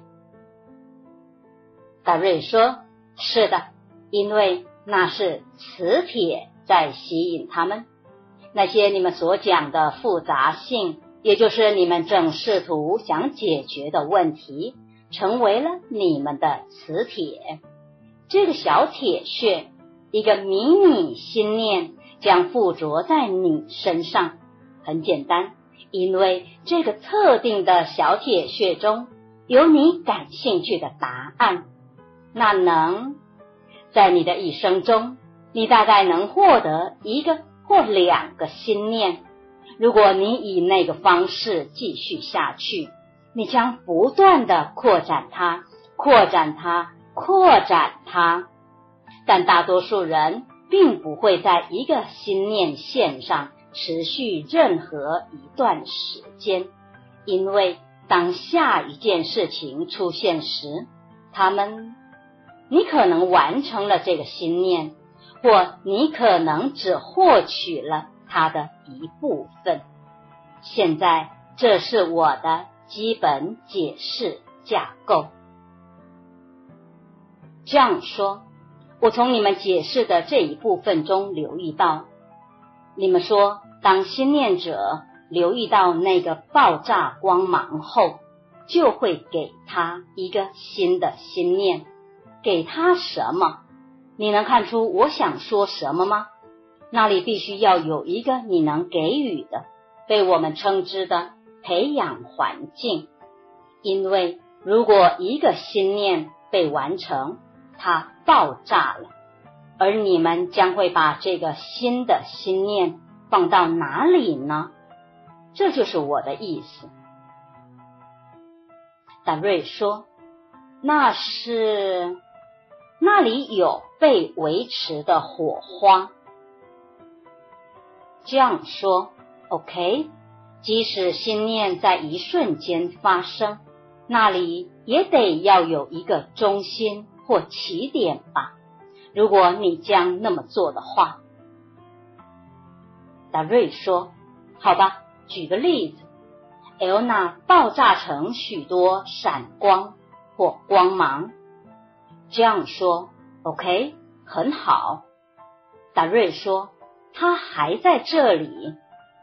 达瑞说，是的，因为那是磁铁在吸引他们。那些你们所讲的复杂性，也就是你们正试图想解决的问题，成为了你们的磁铁。这个小铁屑，一个迷你心念，将附着在你身上。很简单，因为这个特定的小铁屑中有你感兴趣的答案。那能在你的一生中，你大概能获得一个或两个心念。如果你以那个方式继续下去，你将不断地扩展它，扩展它，扩展它。但大多数人并不会在一个心念线上持续任何一段时间，因为当下一件事情出现时，他们，你可能完成了这个心念，或你可能只获取了它的一部分。现在，这是我的基本解释架构。这样说，我从你们解释的这一部分中留意到，你们说，当心念者留意到那个爆炸光芒后，就会给他一个新的心念。给他什么？你能看出我想说什么吗？那里必须要有一个你能给予的，被我们称之的培养环境。因为如果一个心念被完成，它爆炸了，而你们将会把这个新的心念放到哪里呢？这就是我的意思。达瑞说，那是那里有被维持的火花。这样说 OK， 即使心念在一瞬间发生，那里也得要有一个中心或起点吧，如果你将那么做的话。达瑞说，好吧，举个例子， Elna 爆炸成许多闪光或光芒。这样说 OK， 很好。达瑞说，他还在这里。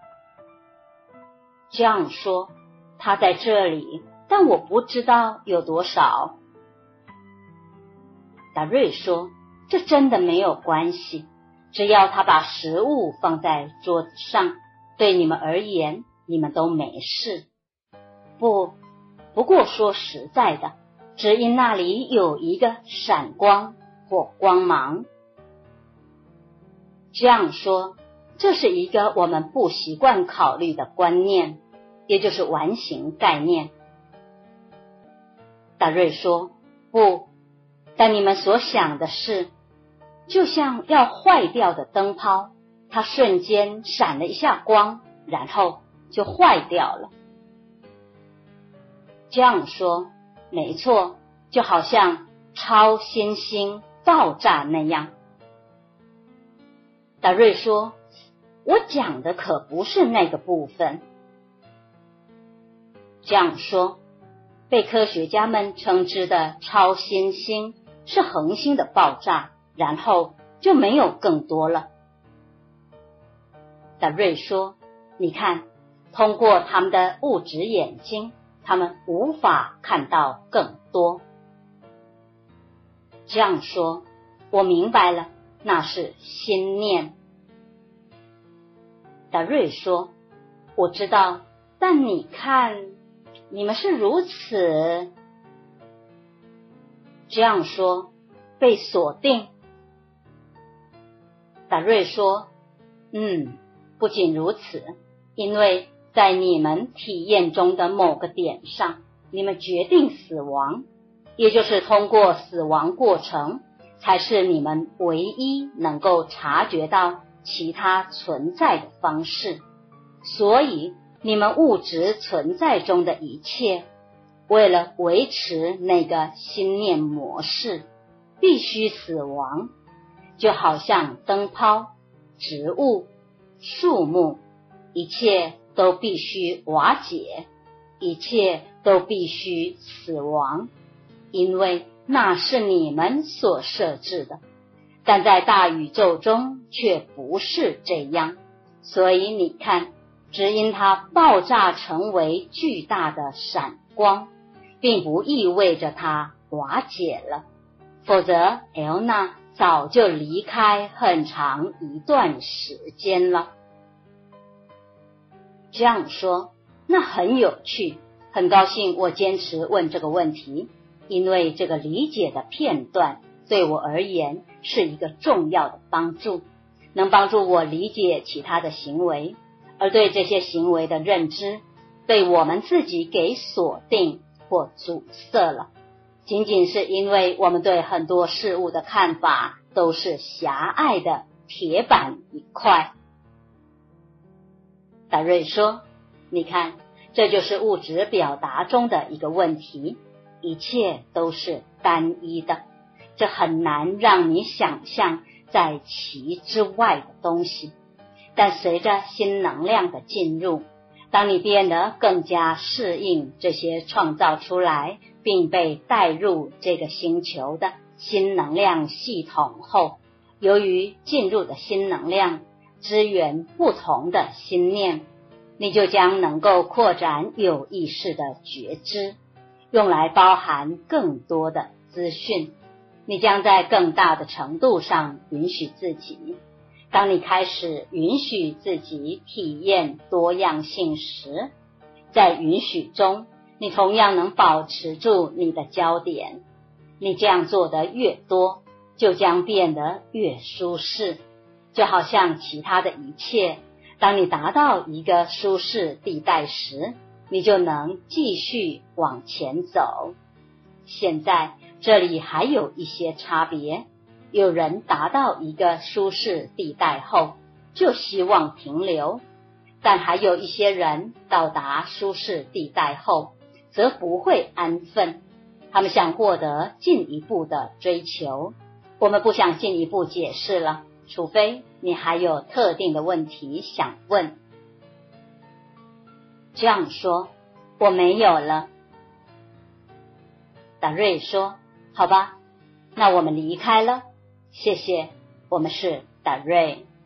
这样说，他在这里，但我不知道有多少。达瑞说，这真的没有关系，只要他把食物放在桌子上，对你们而言，你们都没事。不，不过说实在的，只因那里有一个闪光或光芒。这样说，这是一个我们不习惯考虑的观念，也就是完形概念。达瑞说，不，但你们所想的是，就像要坏掉的灯泡，它瞬间闪了一下光，然后就坏掉了。这样说，没错，就好像超新星爆炸那样。达瑞说，我讲的可不是那个部分。这样说，被科学家们称之的超新星是恒星的爆炸，然后就没有更多了。达瑞说，你看，通过他们的物质眼睛，他们无法看到更多。 这样说，我明白了，那是心念。达瑞说，我知道，但你看，你们是如此。这样说，被锁定。达瑞说，嗯，不仅如此，因为在你们体验中的某个点上，你们决定死亡，也就是通过死亡过程，才是你们唯一能够察觉到其他存在的方式。所以你们物质存在中的一切，为了维持那个心念模式，必须死亡，就好像灯泡、植物、树木，一切都必须瓦解，一切都必须死亡，因为那是你们所设置的。但在大宇宙中却不是这样，所以你看，只因它爆炸成为巨大的闪光，并不意味着它瓦解了，否则 Elna 早就离开很长一段时间了。这样说，那很有趣，很高兴我坚持问这个问题，因为这个理解的片段对我而言是一个重要的帮助，能帮助我理解其他的行为，而对这些行为的认知，被我们自己给锁定或阻塞了，仅仅是因为我们对很多事物的看法都是狭隘的铁板一块。达瑞说，你看，这就是物质表达中的一个问题，一切都是单一的，这很难让你想象在其之外的东西。但随着新能量的进入，当你变得更加适应这些创造出来并被带入这个星球的新能量系统后，由于进入的新能量支援不同的心念，你就将能够扩展有意识的觉知，用来包含更多的资讯。你将在更大的程度上允许自己。当你开始允许自己体验多样性时，在允许中，你同样能保持住你的焦点。你这样做的越多，就将变得越舒适，就好像其他的一切，当你达到一个舒适地带时，你就能继续往前走。现在这里还有一些差别，有人达到一个舒适地带后就希望停留，但还有一些人到达舒适地带后则不会安分，他们想获得进一步的追求。我们不想进一步解释了，除非你还有特定的问题想问。这样说，我没有了。达瑞说，好吧，那我们离开了。谢谢，我们是达瑞。